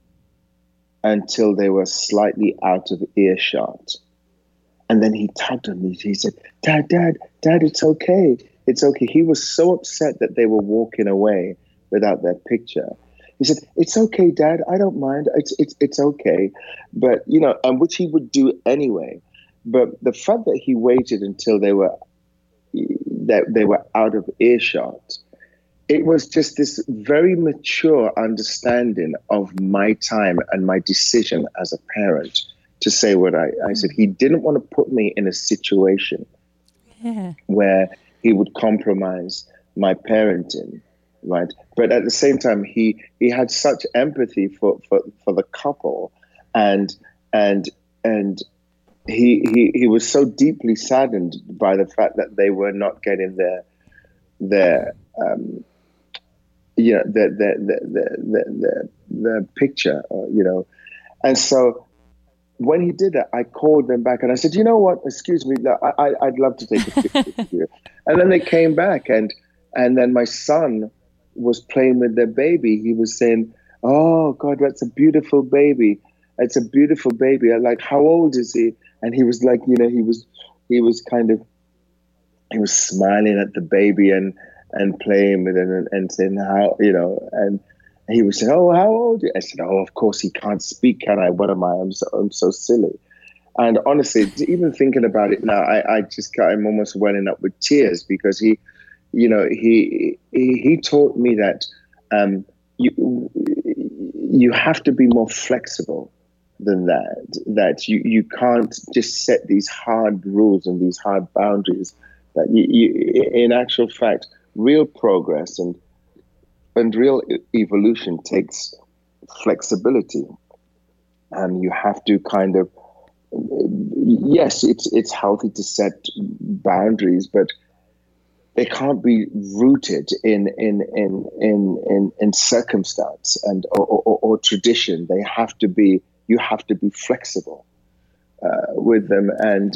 until they were slightly out of earshot. And then he tugged on me. He said, Dad, Dad, Dad, it's okay. It's okay. He was so upset that they were walking away without their picture. He said, it's okay, Dad. I don't mind. It's it's it's okay. But, you know, and which he would do anyway. But the fact that he waited until they were that they were out of earshot, it was just this very mature understanding of my time and my decision as a parent to say what I, I said. He didn't want to put me in a situation yeah. where he would compromise my parenting, right? But at the same time, he he had such empathy for, for, for the couple, and and and he he he was so deeply saddened by the fact that they were not getting their their um you know their their their their, their, their picture, you know, and so. When he did that, I called them back and I said, you know what, excuse me, I, I, I'd love to take a picture with you. And then they came back, and and then my son was playing with their baby. He was saying, oh, God, that's a beautiful baby. It's a beautiful baby. I'm like, how old is he? And he was like, you know, he was he was kind of, he was smiling at the baby and, and playing with it and, and saying, how, you know, and he was saying, oh, how old are you? I said, oh, of course he can't speak, can I? What am I? I'm so, I'm so silly. And honestly, even thinking about it now, I, I just got, I'm almost welling up with tears, because he, you know, he he, he taught me that um, you you have to be more flexible than that. That you, you can't just set these hard rules and these hard boundaries. That you, you in actual fact, real progress and And real evolution takes flexibility, and you have to kind of, yes, it's it's healthy to set boundaries, but they can't be rooted in in in in in, in circumstance and or, or, or tradition. They have to be. You have to be flexible uh, with them, and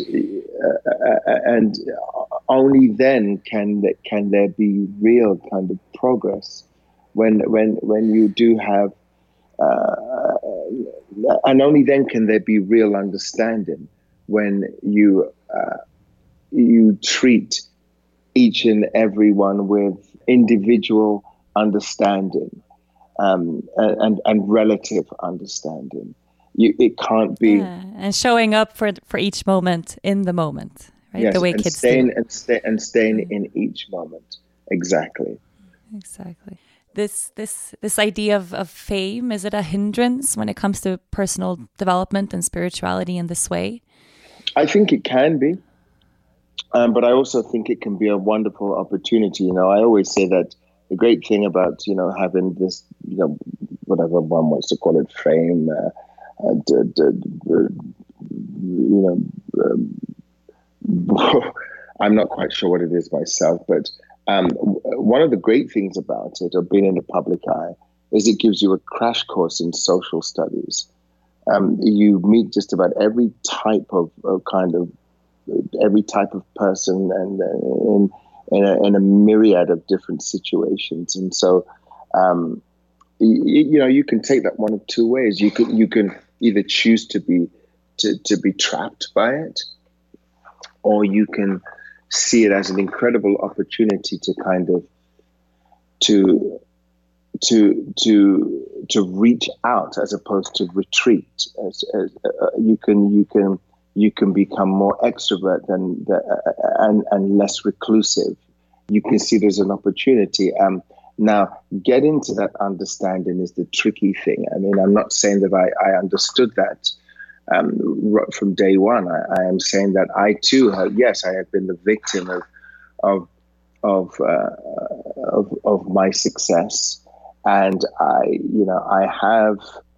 uh, and only then can can there be real kind of progress. When when when you do have, uh, and only then can there be real understanding, when you uh, you treat each and every one with individual understanding um, and and relative understanding. You, it can't be yeah. And showing up for for each moment in the moment, right? Yes, the way and kids staying do. and stay and staying Mm. in each moment. Exactly. Exactly. This this this idea of, of fame, is it a hindrance when it comes to personal development and spirituality in this way? I think it can be, um, but I also think it can be a wonderful opportunity. You know, I always say that the great thing about, you know, having this, you know, whatever one wants to call it, fame, uh, uh, d- d- d- you know, um, I'm not quite sure what it is myself, but um, one of the great things about it, or being in the public eye, is it gives you a crash course in social studies. Um, you meet just about every type of, of kind of every type of person, and uh, in in a, in a myriad of different situations. And so, Um, you, you know, you can take that one of two ways. You can you can either choose to be to, to be trapped by it, or you can see it as an incredible opportunity to kind of to to to to reach out as opposed to retreat. As, as, uh, you can you can you can become more extrovert than the, uh, and and less reclusive. You can see there's an opportunity. Um, now, getting to that understanding is the tricky thing. I mean, I'm not saying that I, I understood that um, right from day one. I, I am saying that I too, have, yes, I have been the victim of of of uh, of, of my success, and I, you know, I have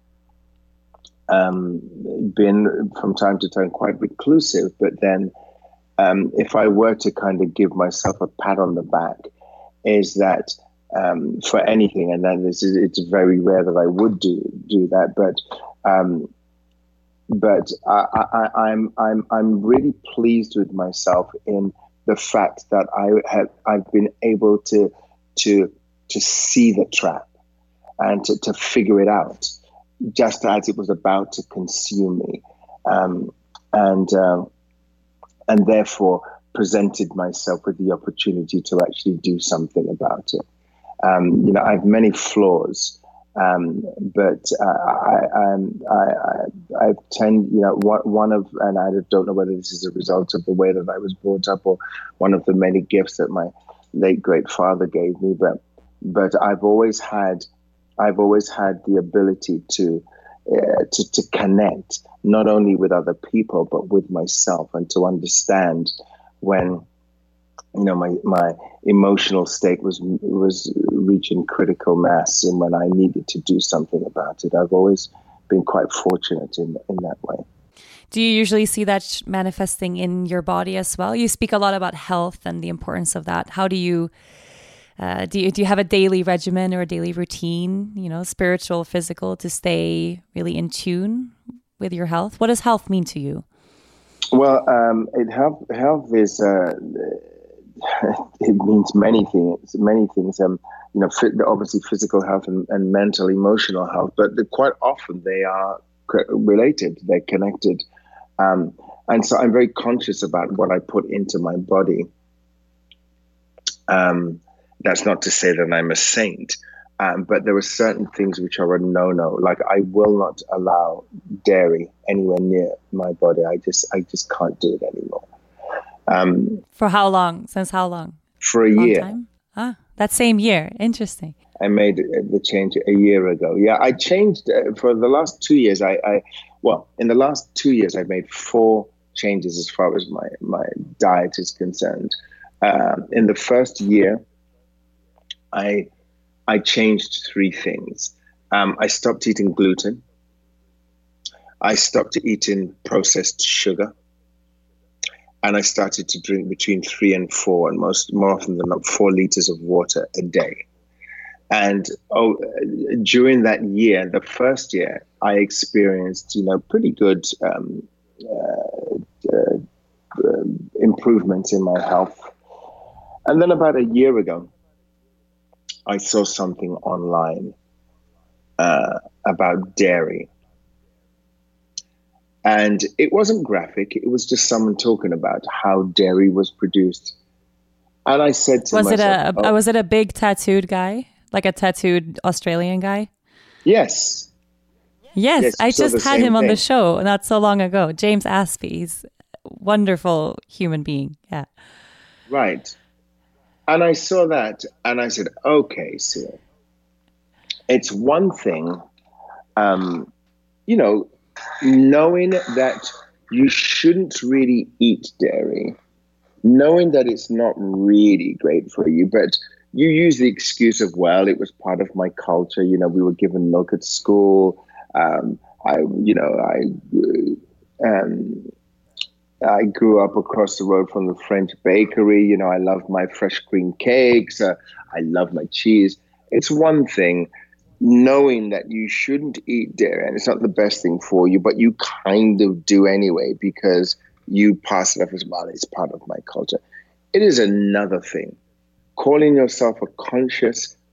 um, been from time to time quite reclusive. But then, um, if I were to kind of give myself a pat on the back, is that um, for anything, and then this is, it's very rare that I would do do that, but. Um, but I, I, I'm I'm I'm really pleased with myself in the fact that I have I've been able to to to see the trap and to, to figure it out just as it was about to consume me, um, and um, and therefore presented myself with the opportunity to actually do something about it. Um, you know, I have many flaws. Um, but uh, I, I'm, I, I, I tend, you know, one, one of, and I don't know whether this is a result of the way that I was brought up or one of the many gifts that my late great father gave me, but, but I've always had, I've always had the ability to, uh, to, to connect not only with other people, but with myself, and to understand when, you know, my, my emotional state was was reaching critical mass, and when I needed to do something about it. I've always been quite fortunate in in that way. Do you usually see that manifesting in your body as well? You speak a lot about health and the importance of that. How do you uh, do? You, do you have a daily regimen or a daily routine? You know, spiritual, physical, to stay really in tune with your health. What does health mean to you? Well, um, it health health is. Uh, It means many things. Many things. Um, you know, obviously physical health and, and mental, emotional health, but quite often they are related. They're connected, um, and so I'm very conscious about what I put into my body. Um, that's not to say that I'm a saint, um, but there are certain things which are a no-no. Like I will not allow dairy anywhere near my body. I just, I just can't do it anymore. Um, for how long? Since how long? For a long year. Time? Ah, that same year. Interesting. I made the change a year ago. Yeah, I changed uh, for the last two years. I, I, well, in the last two years, I've made four changes as far as my, my diet is concerned. Um, in the first year, I, I changed three things. Um, I stopped eating gluten. I stopped eating processed sugar. And I started to drink between three and four, and most more often than not, four liters of water a day. And oh, during that year, the first year, I experienced, you know, pretty good um, uh, uh, uh, improvements in my health. And then about a year ago, I saw something online uh, about dairy. And it wasn't graphic. It was just someone talking about how dairy was produced. And I said to was myself... It a, oh, was it a big tattooed guy? Like a tattooed Australian guy? Yes. Yes, yes I just had him thing. on the show not so long ago. James Aspey. He's a wonderful human being. Yeah. Right. And I saw that and I said, okay, so it's one thing, um, you know, knowing that you shouldn't really eat dairy, knowing that it's not really great for you, but you use the excuse of, well, it was part of my culture. You know, we were given milk at school. Um, I, you know, I, um, I grew up across the road from the French bakery. You know, I love my fresh cream cakes. Uh, I love my cheese. It's one thing knowing that you shouldn't eat dairy and it's not the best thing for you, but you kind of do anyway because you pass it off as, well, it's part of my culture. It is another thing calling yourself a conscious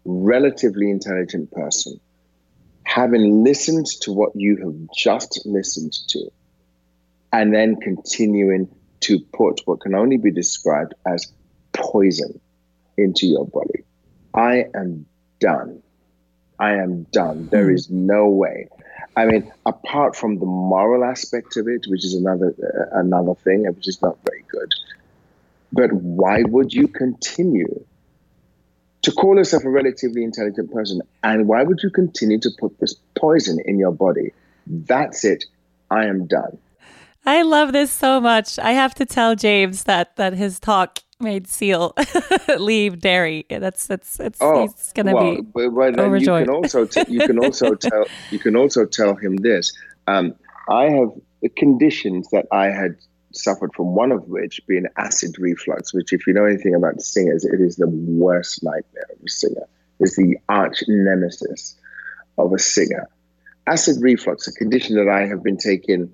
relatively intelligent person, having listened to what you have just listened to, and then continuing to put what can only be described as poison into your body. I am done. I am done. There is no way. I mean, apart from the moral aspect of it, which is another uh, another thing, which is not very good. But why would you continue to call yourself a relatively intelligent person? And why would you continue to put this poison in your body? That's it. I am done. I love this so much. I have to tell James that that his talk made Seal leave dairy. That's that's it's oh, he's gonna well, be but, but then overjoyed. You can also t- you can also tell you can also tell him this. Um, I have conditions that I had suffered from, one of which being acid reflux, which, if you know anything about singers, it is the worst nightmare of a singer. It's the arch nemesis of a singer. Acid reflux, a condition that I have been taking,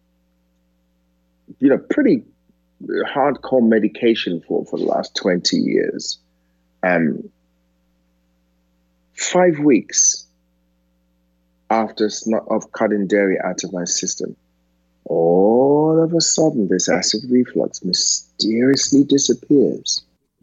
you know, pretty hardcore medication for for the last twenty years. Um, five weeks after of cutting dairy out of my system, all of a sudden, this acid reflux mysteriously disappears.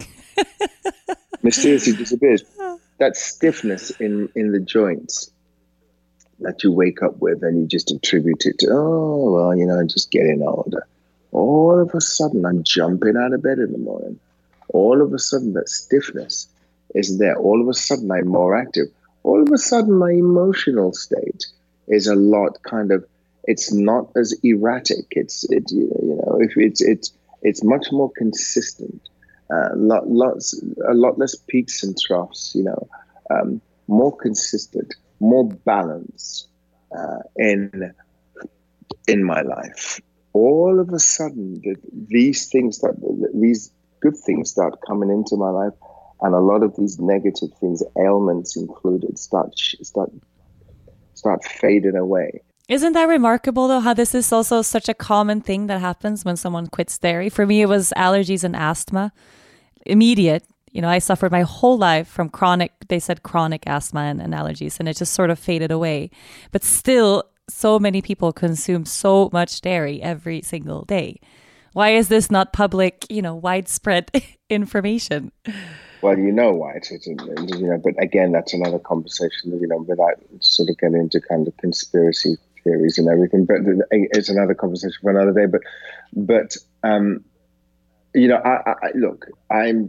mysteriously disappears. That stiffness in, in the joints that you wake up with, and you just attribute it to, oh, well, you know, just getting older. All of a sudden, I'm jumping out of bed in the morning. All of a sudden, that stiffness is there. All of a sudden, I'm more active. All of a sudden, my emotional state is a lot kind of, it's not as erratic. It's it you know if it's it's it's much more consistent. Uh, lot lots a lot less peaks and troughs. You know, um, more consistent, more balance uh, in in my life. All of a sudden, the, these things that these good things start coming into my life, and a lot of these negative things, ailments included, start start start fading away. Isn't that remarkable, though, how this is also such a common thing that happens when someone quits dairy? For me, it was allergies and asthma. Immediate. You know, I suffered my whole life from chronic, they said chronic asthma and, and allergies, and it just sort of faded away. But still, so many people consume so much dairy every single day. Why is this not public, you know, widespread information? Well, you know why it isn't, you know, but again, that's another conversation, you know, without sort of getting into kind of conspiracy theories and everything, but it's another conversation for another day. But, but um, you know, I, I look, I'm,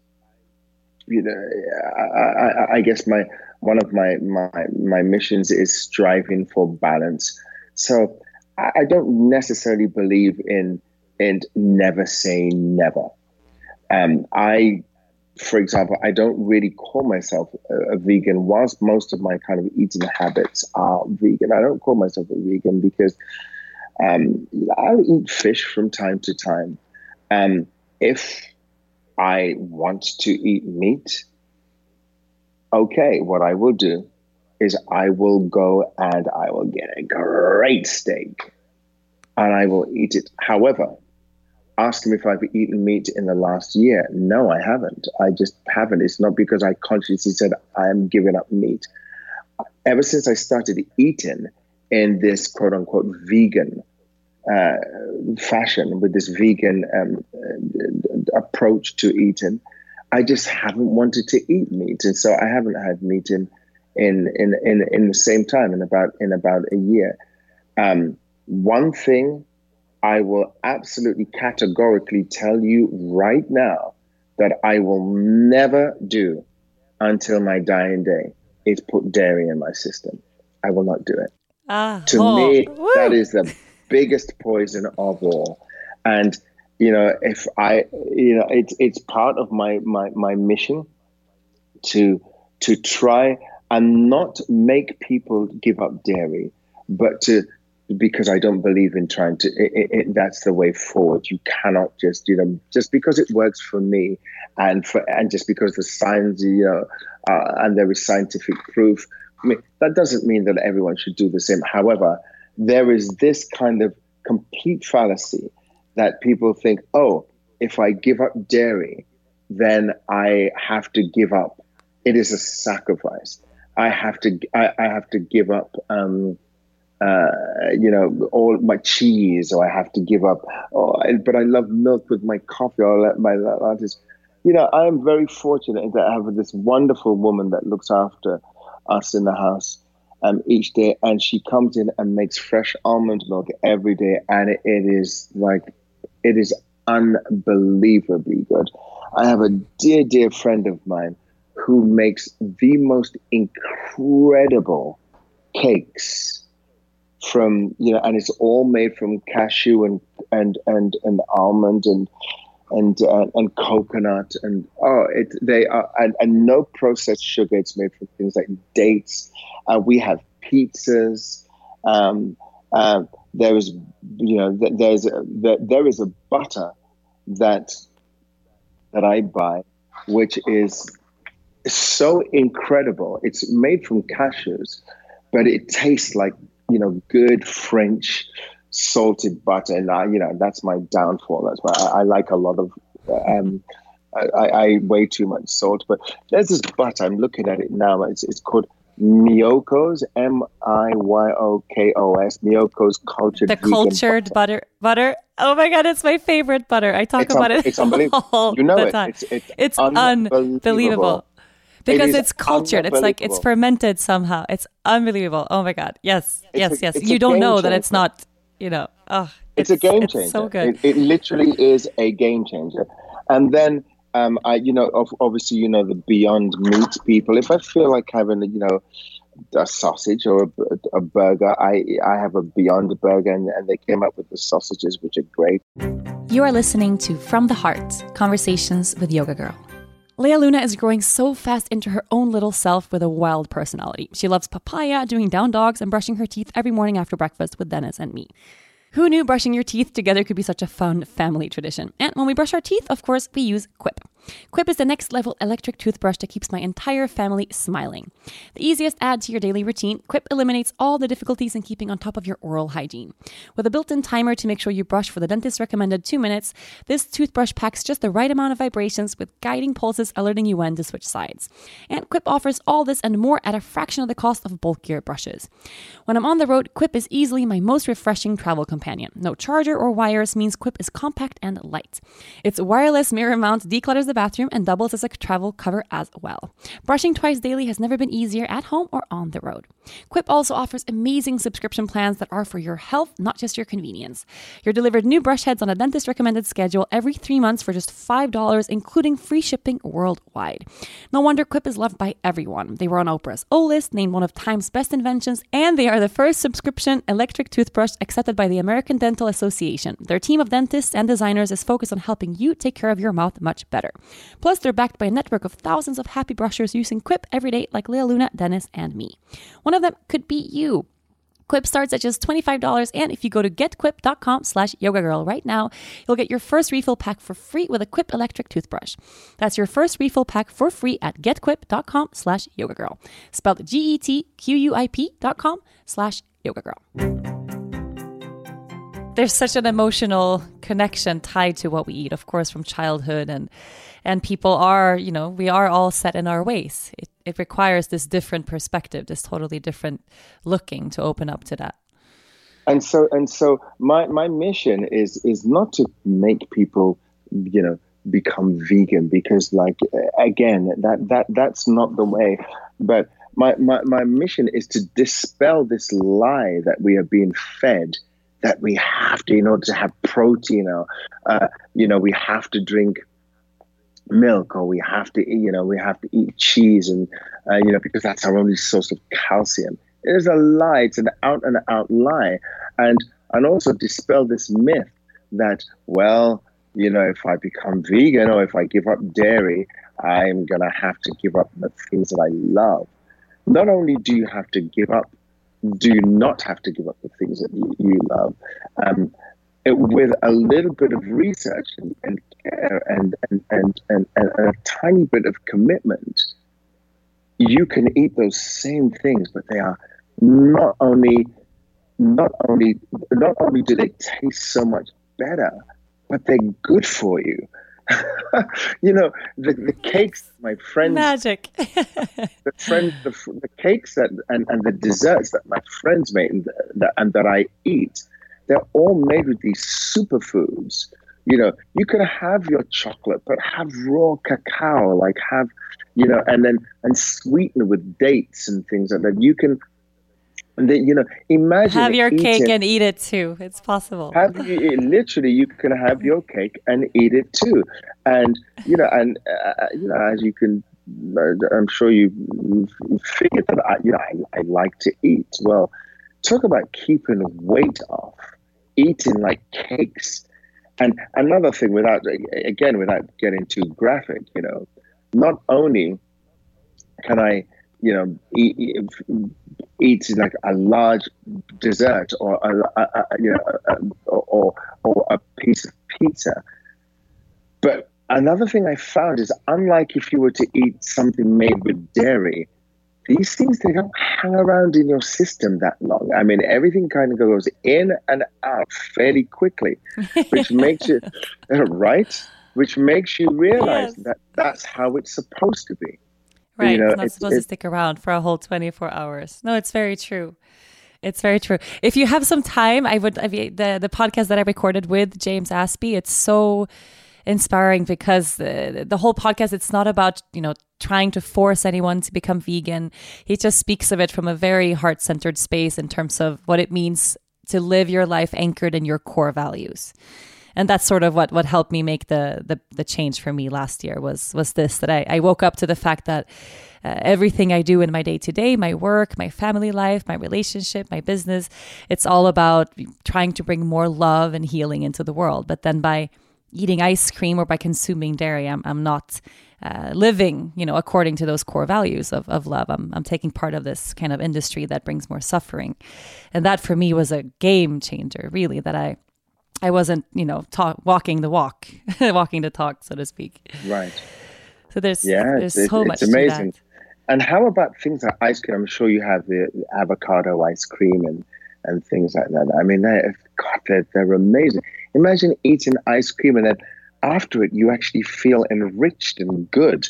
you know, I, I, I guess my one of my my my missions is striving for balance. So I, I don't necessarily believe in in never saying never. Um, I. For example, I don't really call myself a, a vegan, whilst most of my kind of eating habits are vegan. I don't call myself a vegan because um, I'll eat fish from time to time. Um, if I want to eat meat, okay, what I will do is I will go and I will get a great steak and I will eat it. However, ask me if I've eaten meat in the last year. No, I haven't. I just haven't. It's not because I consciously said I am giving up meat. Ever since I started eating in this quote unquote vegan uh, fashion, with this vegan um, uh, approach to eating, I just haven't wanted to eat meat. And so I haven't had meat in in in in, in the same time in about in about a year. Um, one thing I will absolutely categorically tell you right now that I will never do until my dying day is put dairy in my system. I will not do it. Ah, to oh, me, woo. that is the biggest poison of all. And, you know, if I, you know, it's it's part of my my my mission to to try and not make people give up dairy, but to, because I don't believe in trying to, it, it, it, that's the way forward. You cannot just, you know, just because it works for me and for, and just because the science, you know, uh, and there is scientific proof, I mean, that doesn't mean that everyone should do the same. However, there is this kind of complete fallacy that people think, oh, if I give up dairy, then I have to give up it is a sacrifice. I have to I, I have to give up um, uh, you know, all my cheese, or I have to give up. Oh, I, but I love milk with my coffee. Or let my artist. You know, I am very fortunate that I have this wonderful woman that looks after us in the house um, each day, and she comes in and makes fresh almond milk every day, and it, it is like it is unbelievably good. I have a dear, dear friend of mine who makes the most incredible cakes from, you know, and it's all made from cashew and and and and almond and and uh, and coconut, and oh, it they are and, and no processed sugar. It's made from things like dates. Uh, we have pizzas. Um, uh, there is, you know, there's a, there is a butter that that I buy, which is so incredible. It's made from cashews, but it tastes like, you know, good French salted butter. And I, you know, that's my downfall. That's why I, I like a lot of, um, I, I way too much salt. But there's this butter, I'm looking at it now. It's, it's called Miyoko's, M I Y O K O S, Miyoko's cultured The cultured butter. butter. butter. Oh my God, it's my favorite butter. I talk it's about un- it It's unbelievable. all You know the it. time. It's, it's, it's unbelievable. unbelievable. Because it it's cultured. It's like it's unbelievable. fermented somehow. It's unbelievable. Oh my God. Yes, It's yes, a- yes. it's You a don't game know that it's changer. not, you know, oh, It's, a game it's changer. so good. It, it literally is a game changer. And then, um, I, you know, of- obviously, you know, the Beyond Meat people. If I feel like having, you know, a sausage or a, a burger, I I have a Beyond Burger, and, and they came up with the sausages, which are great. You are listening to From the Heart, Conversations with Yoga Girl. Lea Luna is growing so fast into her own little self with a wild personality. She loves papaya, doing down dogs, and brushing her teeth every morning after breakfast with Dennis and me. Who knew brushing your teeth together could be such a fun family tradition? And when we brush our teeth, of course, we use Quip. Quip is the next level electric toothbrush that keeps my entire family smiling. The easiest add to your daily routine, Quip eliminates all the difficulties in keeping on top of your oral hygiene. With a built-in timer to make sure you brush for the dentist's recommended two minutes, this toothbrush packs just the right amount of vibrations with guiding pulses alerting you when to switch sides. And Quip offers all this and more at a fraction of the cost of bulkier brushes. When I'm on the road, Quip is easily my most refreshing travel companion. No charger or wires means Quip is compact and light. Its wireless mirror mount declutters the bathroom and doubles as a travel cover as well. Brushing twice daily has never been easier at home or on the road. Quip also offers amazing subscription plans that are for your health, not just your convenience. You're delivered new brush heads on a dentist recommended schedule every three months for just five dollars, including free shipping worldwide. No wonder Quip is loved by everyone. They were on Oprah's O List, named one of Time's best inventions, and they are the first subscription electric toothbrush accepted by the American Dental Association. Their team of dentists and designers is focused on helping you take care of your mouth much better. Plus, they're backed by a network of thousands of happy brushers using Quip every day, like Lea Luna, Dennis, and me. One of them could be you. Quip starts at just twenty-five dollars, and if you go to getquip.com slash yoga girl right now, you'll get your first refill pack for free with a Quip electric toothbrush. That's your first refill pack for free at getquip.com slash yoga girl. Spelled G-E-T-Q-U-I-P dot com slash yoga girl. There's such an emotional connection tied to what we eat, of course, from childhood, and and people are, you know, we are all set in our ways. It, it requires this different perspective, this totally different looking to open up to that. And so, and so, my my mission is is not to make people, you know, become vegan, because, like, again, that that that's not the way. But my my my mission is to dispel this lie that we are being fed, that we have to, in order to have protein, or uh, you know, we have to drink milk, or we have to eat, you know, we have to eat cheese, and uh, you know, because that's our only source of calcium. It is a lie. It's an out and out lie. And and also dispel this myth that, well, you know, if I become vegan or if I give up dairy, I'm gonna have to give up the things that I love. Not only do you have to give up, do you not have to give up the things that you, you love. Um, it, with a little bit of research and and care and and, and, and and a tiny bit of commitment, you can eat those same things, but they are not only not only not only do they taste so much better, but they're good for you. you know, the, the cakes my friends, Magic. the friends, the, the cakes that and, and the desserts that my friends make and that, and that I eat, they're all made with these superfoods. You know, you can have your chocolate, but have raw cacao, like have, you know, and then and sweeten with dates and things like that. You can, and then, you know, imagine have your eating, cake and eat it too. It's possible. Have you, literally, you can have your cake and eat it too, and you know, and uh, you know, as you can, I'm sure you've, you've figured that I, you know, I, I like to eat. Well, talk about keeping weight off, eating like cakes. And another thing, without again, without getting too graphic, you know, not only can I, you know, eat, eat, eat like a large dessert or a, a, a you know, a, or or a piece of pizza, but another thing I found is, unlike if you were to eat something made with dairy, these things, they don't hang around in your system that long. I mean, everything kind of goes in and out fairly quickly, which makes you, right? Which makes you realize Yes. that that's how it's supposed to be. Right. You know, it's not it's, supposed to it's, stick around for a whole twenty-four hours. No, it's very true. It's very true. If you have some time, I would, I mean, the, the podcast that I recorded with James Aspey, it's so inspiring because the, the whole podcast, it's not about, you know, trying to force anyone to become vegan. He just speaks of it from a very heart-centered space in terms of what it means to live your life anchored in your core values. And that's sort of what, what helped me make the, the the change for me last year was was this, that I, I woke up to the fact that uh, everything I do in my day-to-day, my work, my family life, my relationship, my business, it's all about trying to bring more love and healing into the world. But then by eating ice cream or by consuming dairy, I'm, I'm not uh, living, you know, according to those core values of, of love. I'm, I'm taking part of this kind of industry that brings more suffering. And that for me was a game changer, really, that I I wasn't, you know, talk, walking the walk, walking the talk, so to speak. right. So there's Yeah, there's it's, so it's much amazing. to And how about things like ice cream? I'm sure you have the avocado ice cream and, and things like that. I mean, they, God, they're, they're amazing. Imagine eating ice cream and then after it, you actually feel enriched and good,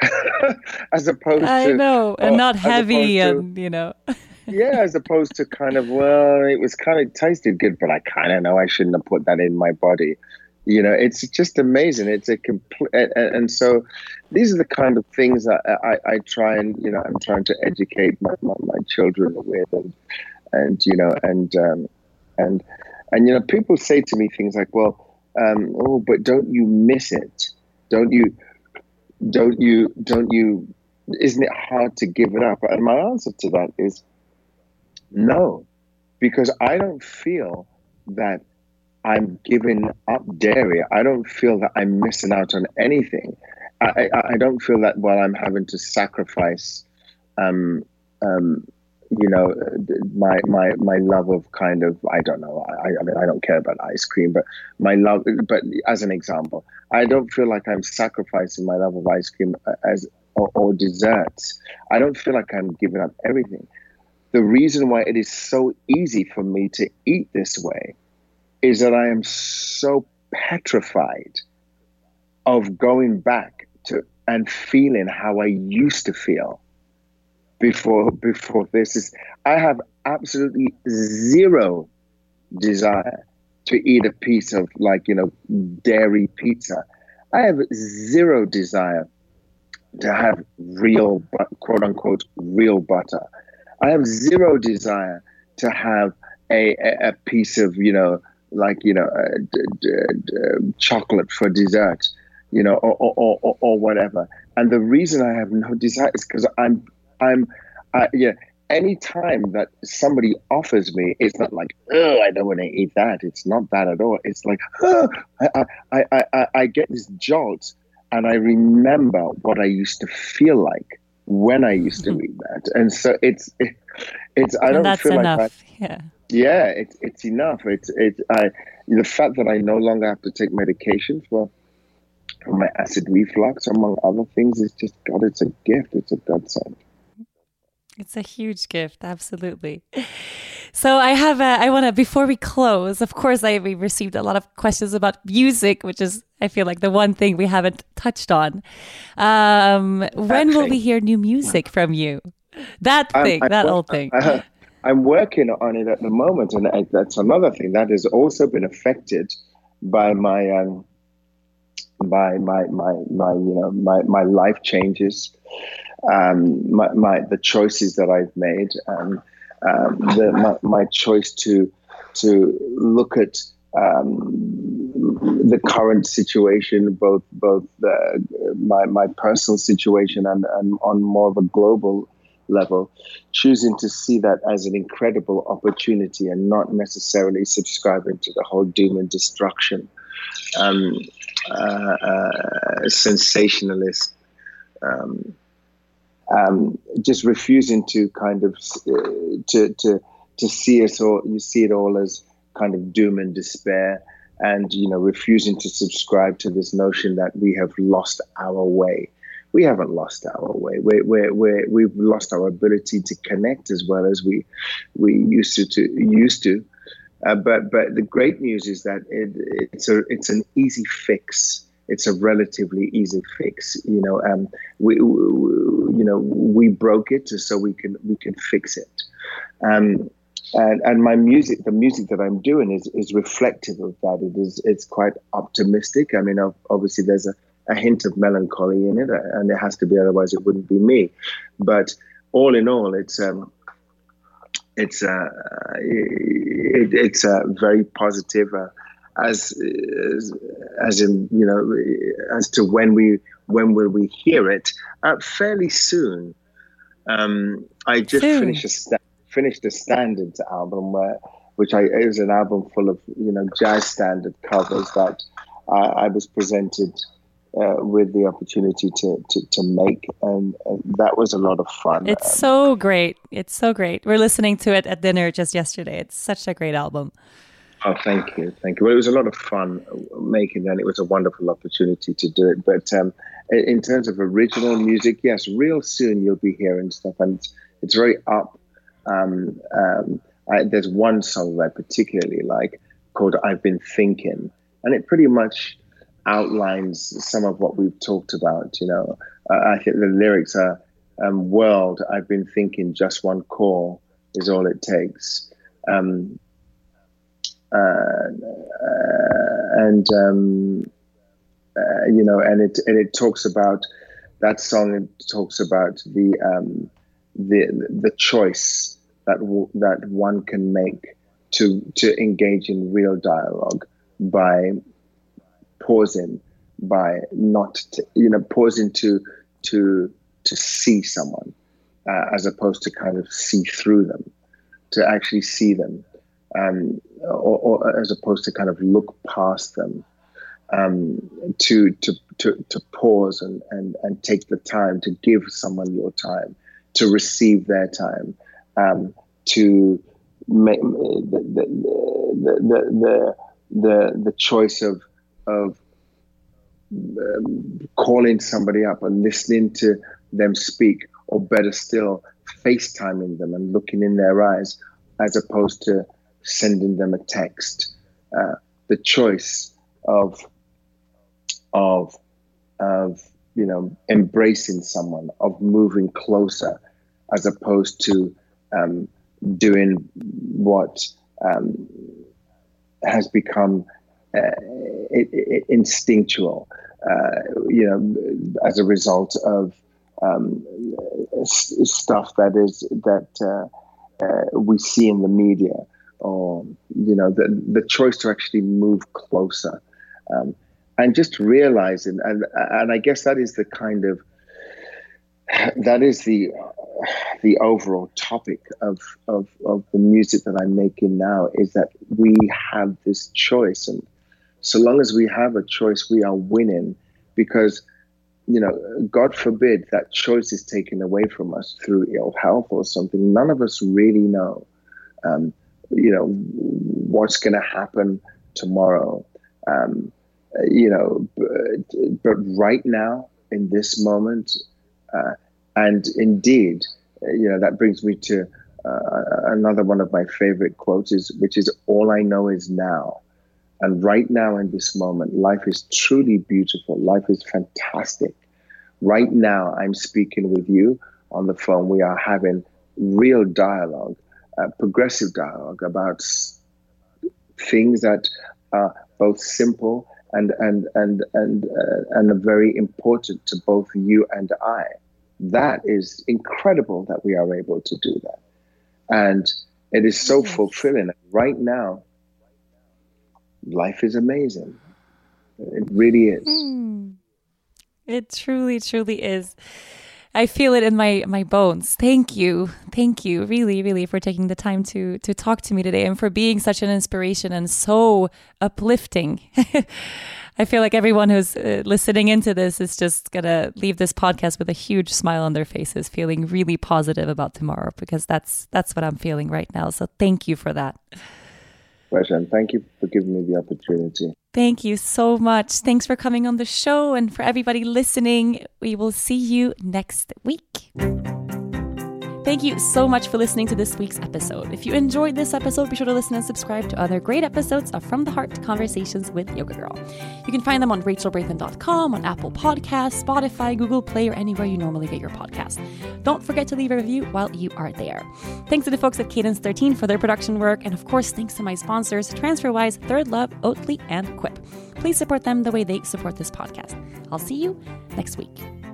as opposed that. I to know, and oh, not as heavy, opposed to, and you know. yeah, as opposed to kind of, well, it was kind of tasted good, but I kind of know I shouldn't have put that in my body. You know, it's just amazing. It's a complete, and, and so these are the kind of things that I, I try and, you know, I'm trying to educate my, my, my children with, and, and, you know, and, um, and, and, you know, people say to me things like, well, um, oh, but don't you miss it? Don't you, don't you, don't you, isn't it hard to give it up? And my answer to that is no, because I don't feel that I'm giving up dairy. I don't feel that I'm missing out on anything. I, I, I don't feel that, well, I'm having to sacrifice, um, um, you know, my my my love of kind of, I don't know. I, I mean, I don't care about ice cream, but my love. But as an example, I don't feel like I'm sacrificing my love of ice cream as or, or desserts. I don't feel like I'm giving up everything. The reason why it is so easy for me to eat this way is that I am so petrified of going back to and feeling how I used to feel before before this. Is I have absolutely zero desire to eat a piece of, like, you know, dairy pizza. I have zero desire to have real, quote unquote, real butter. I have zero desire to have a, a, a piece of, you know, like, you know, uh, d- d- d- chocolate for dessert, you know, or, or, or, or whatever. And the reason I have no desire is because I'm, I'm, uh, yeah, any time that somebody offers me, it's not like, oh, I don't want to eat that. It's not that at all. It's like, oh, I, I, I, I, I get this jolt and I remember what I used to feel like when I used to eat that. And so it's, it, it's, I And don't that's feel enough. like I, Yeah. yeah, it's it's enough. It's it. I the fact that I no longer have to take medication for for my acid reflux, among other things, is just, God. It's a gift. It's a godsend. It's a huge gift, absolutely. So I have a, I want to, before we close, of course, I we received a lot of questions about music, which is, I feel like the one thing we haven't touched on. Um, when will we hear new music from you? That thing, I'm, I'm, that old thing. I, I'm working on it at the moment. And I, that's another thing that has also been affected by my, um, by my, my, my, you know, my, my life changes, um, my, my, the choices that I've made, um, um, the, my, my choice to, to look at, um, the current situation, both, both, the, my, my personal situation and, and on more of a global level, choosing to see that as an incredible opportunity and not necessarily subscribing to the whole doom and destruction. Um, Uh, uh, sensationalist, um, um, just refusing to kind of uh, to to to see it all. You see it all as kind of doom and despair, and you know, refusing to subscribe to this notion that we have lost our way. We haven't lost our way. We we we we've lost our ability to connect as well as we we used to, to used to. Uh, but but the great news is that it, it's a it's an easy fix. It's a relatively easy fix. You know, um, we, we you know we broke it so we can we can fix it. Um, and and my music, the music that I'm doing is is reflective of that. It is it's quite optimistic. I mean, obviously there's a, a hint of melancholy in it, and it has to be, otherwise it wouldn't be me. But all in all, it's um. It's uh, it, it's uh, very positive, uh, as, as as in you know as to when we when will we hear it? Uh, fairly soon. Um, I just soon. finished a sta- finished a standards album where which I it was an album full of you know jazz standard covers that I, I was presented uh, with the opportunity to, to, to make, and, and that was a lot of fun. It's um, so great. It's so great. We're listening to it at dinner just yesterday. It's such a great album. Oh, thank you. Thank you. Well, it was a lot of fun making that. It was a wonderful opportunity to do it. But um, in terms of original music, yes, real soon you'll be hearing stuff. And it's, it's very up. Um, um, I, there's one song that I particularly like called I've Been Thinking. And it pretty much outlines some of what we've talked about. You know, uh, I think the lyrics are, um, world, I've been thinking just one call is all it takes. Um, Uh, uh, and um, uh, you know, and it and it talks about that song. It talks about the um, the the choice that w- that one can make to to engage in real dialogue by pausing, by not to, you know pausing to to to see someone uh, as opposed to kind of see through them, to actually see them. Um, or, or as opposed to kind of look past them, um, to, to to to pause and, and, and take the time to give someone your time, to receive their time, um, to make the the the the the, the choice of of um, calling somebody up and listening to them speak, or better still, FaceTiming them and looking in their eyes, as opposed to sending them a text. Uh, the choice of of of you know embracing someone, of moving closer, as opposed to um, doing what um, has become uh, it, it, instinctual. Uh, you know, as a result of um, s- stuff that is that uh, uh, we see in the media. Or you know the the choice to actually move closer, um, and just realizing, and and I guess that is the kind of that is the the overall topic of of of the music that I'm making now, is that we have this choice, and so long as we have a choice, we are winning, because you know, God forbid that choice is taken away from us through ill health or something. None of us really know. Um, you know, what's going to happen tomorrow, um, you know, but, but right now in this moment, uh, and indeed, you know, that brings me to uh, another one of my favorite quotes is, which is, all I know is now. And right now in this moment, life is truly beautiful. Life is fantastic. Right now, I'm speaking with you on the phone. We are having real dialogue, uh, progressive dialogue about s- things that are both simple and and and and uh, and are very important to both you and I. That is incredible that we are able to do that, and it is so Yes. fulfilling. Right now, life is amazing. It really is. Hmm. It truly, truly is. I feel it in my my bones. Thank you, thank you, really, really, for taking the time to to talk to me today and for being such an inspiration and so uplifting. I feel like everyone who's uh, listening into this is just gonna leave this podcast with a huge smile on their faces, feeling really positive about tomorrow, because that's that's what I'm feeling right now. So thank you for that. Pleasure, and thank you for giving me the opportunity. Thank you so much. Thanks for coming on the show, and for everybody listening, we will see you next week. Thank you so much for listening to this week's episode. If you enjoyed this episode, be sure to listen and subscribe to other great episodes of From the Heart Conversations with Yoga Girl. You can find them on rachel braithen dot com, on Apple Podcasts, Spotify, Google Play, or anywhere you normally get your podcasts. Don't forget to leave a review while you are there. Thanks to the folks at Cadence thirteen for their production work, and of course, thanks to my sponsors, TransferWise, Third Love, Oatly, and Quip. Please support them the way they support this podcast. I'll see you next week.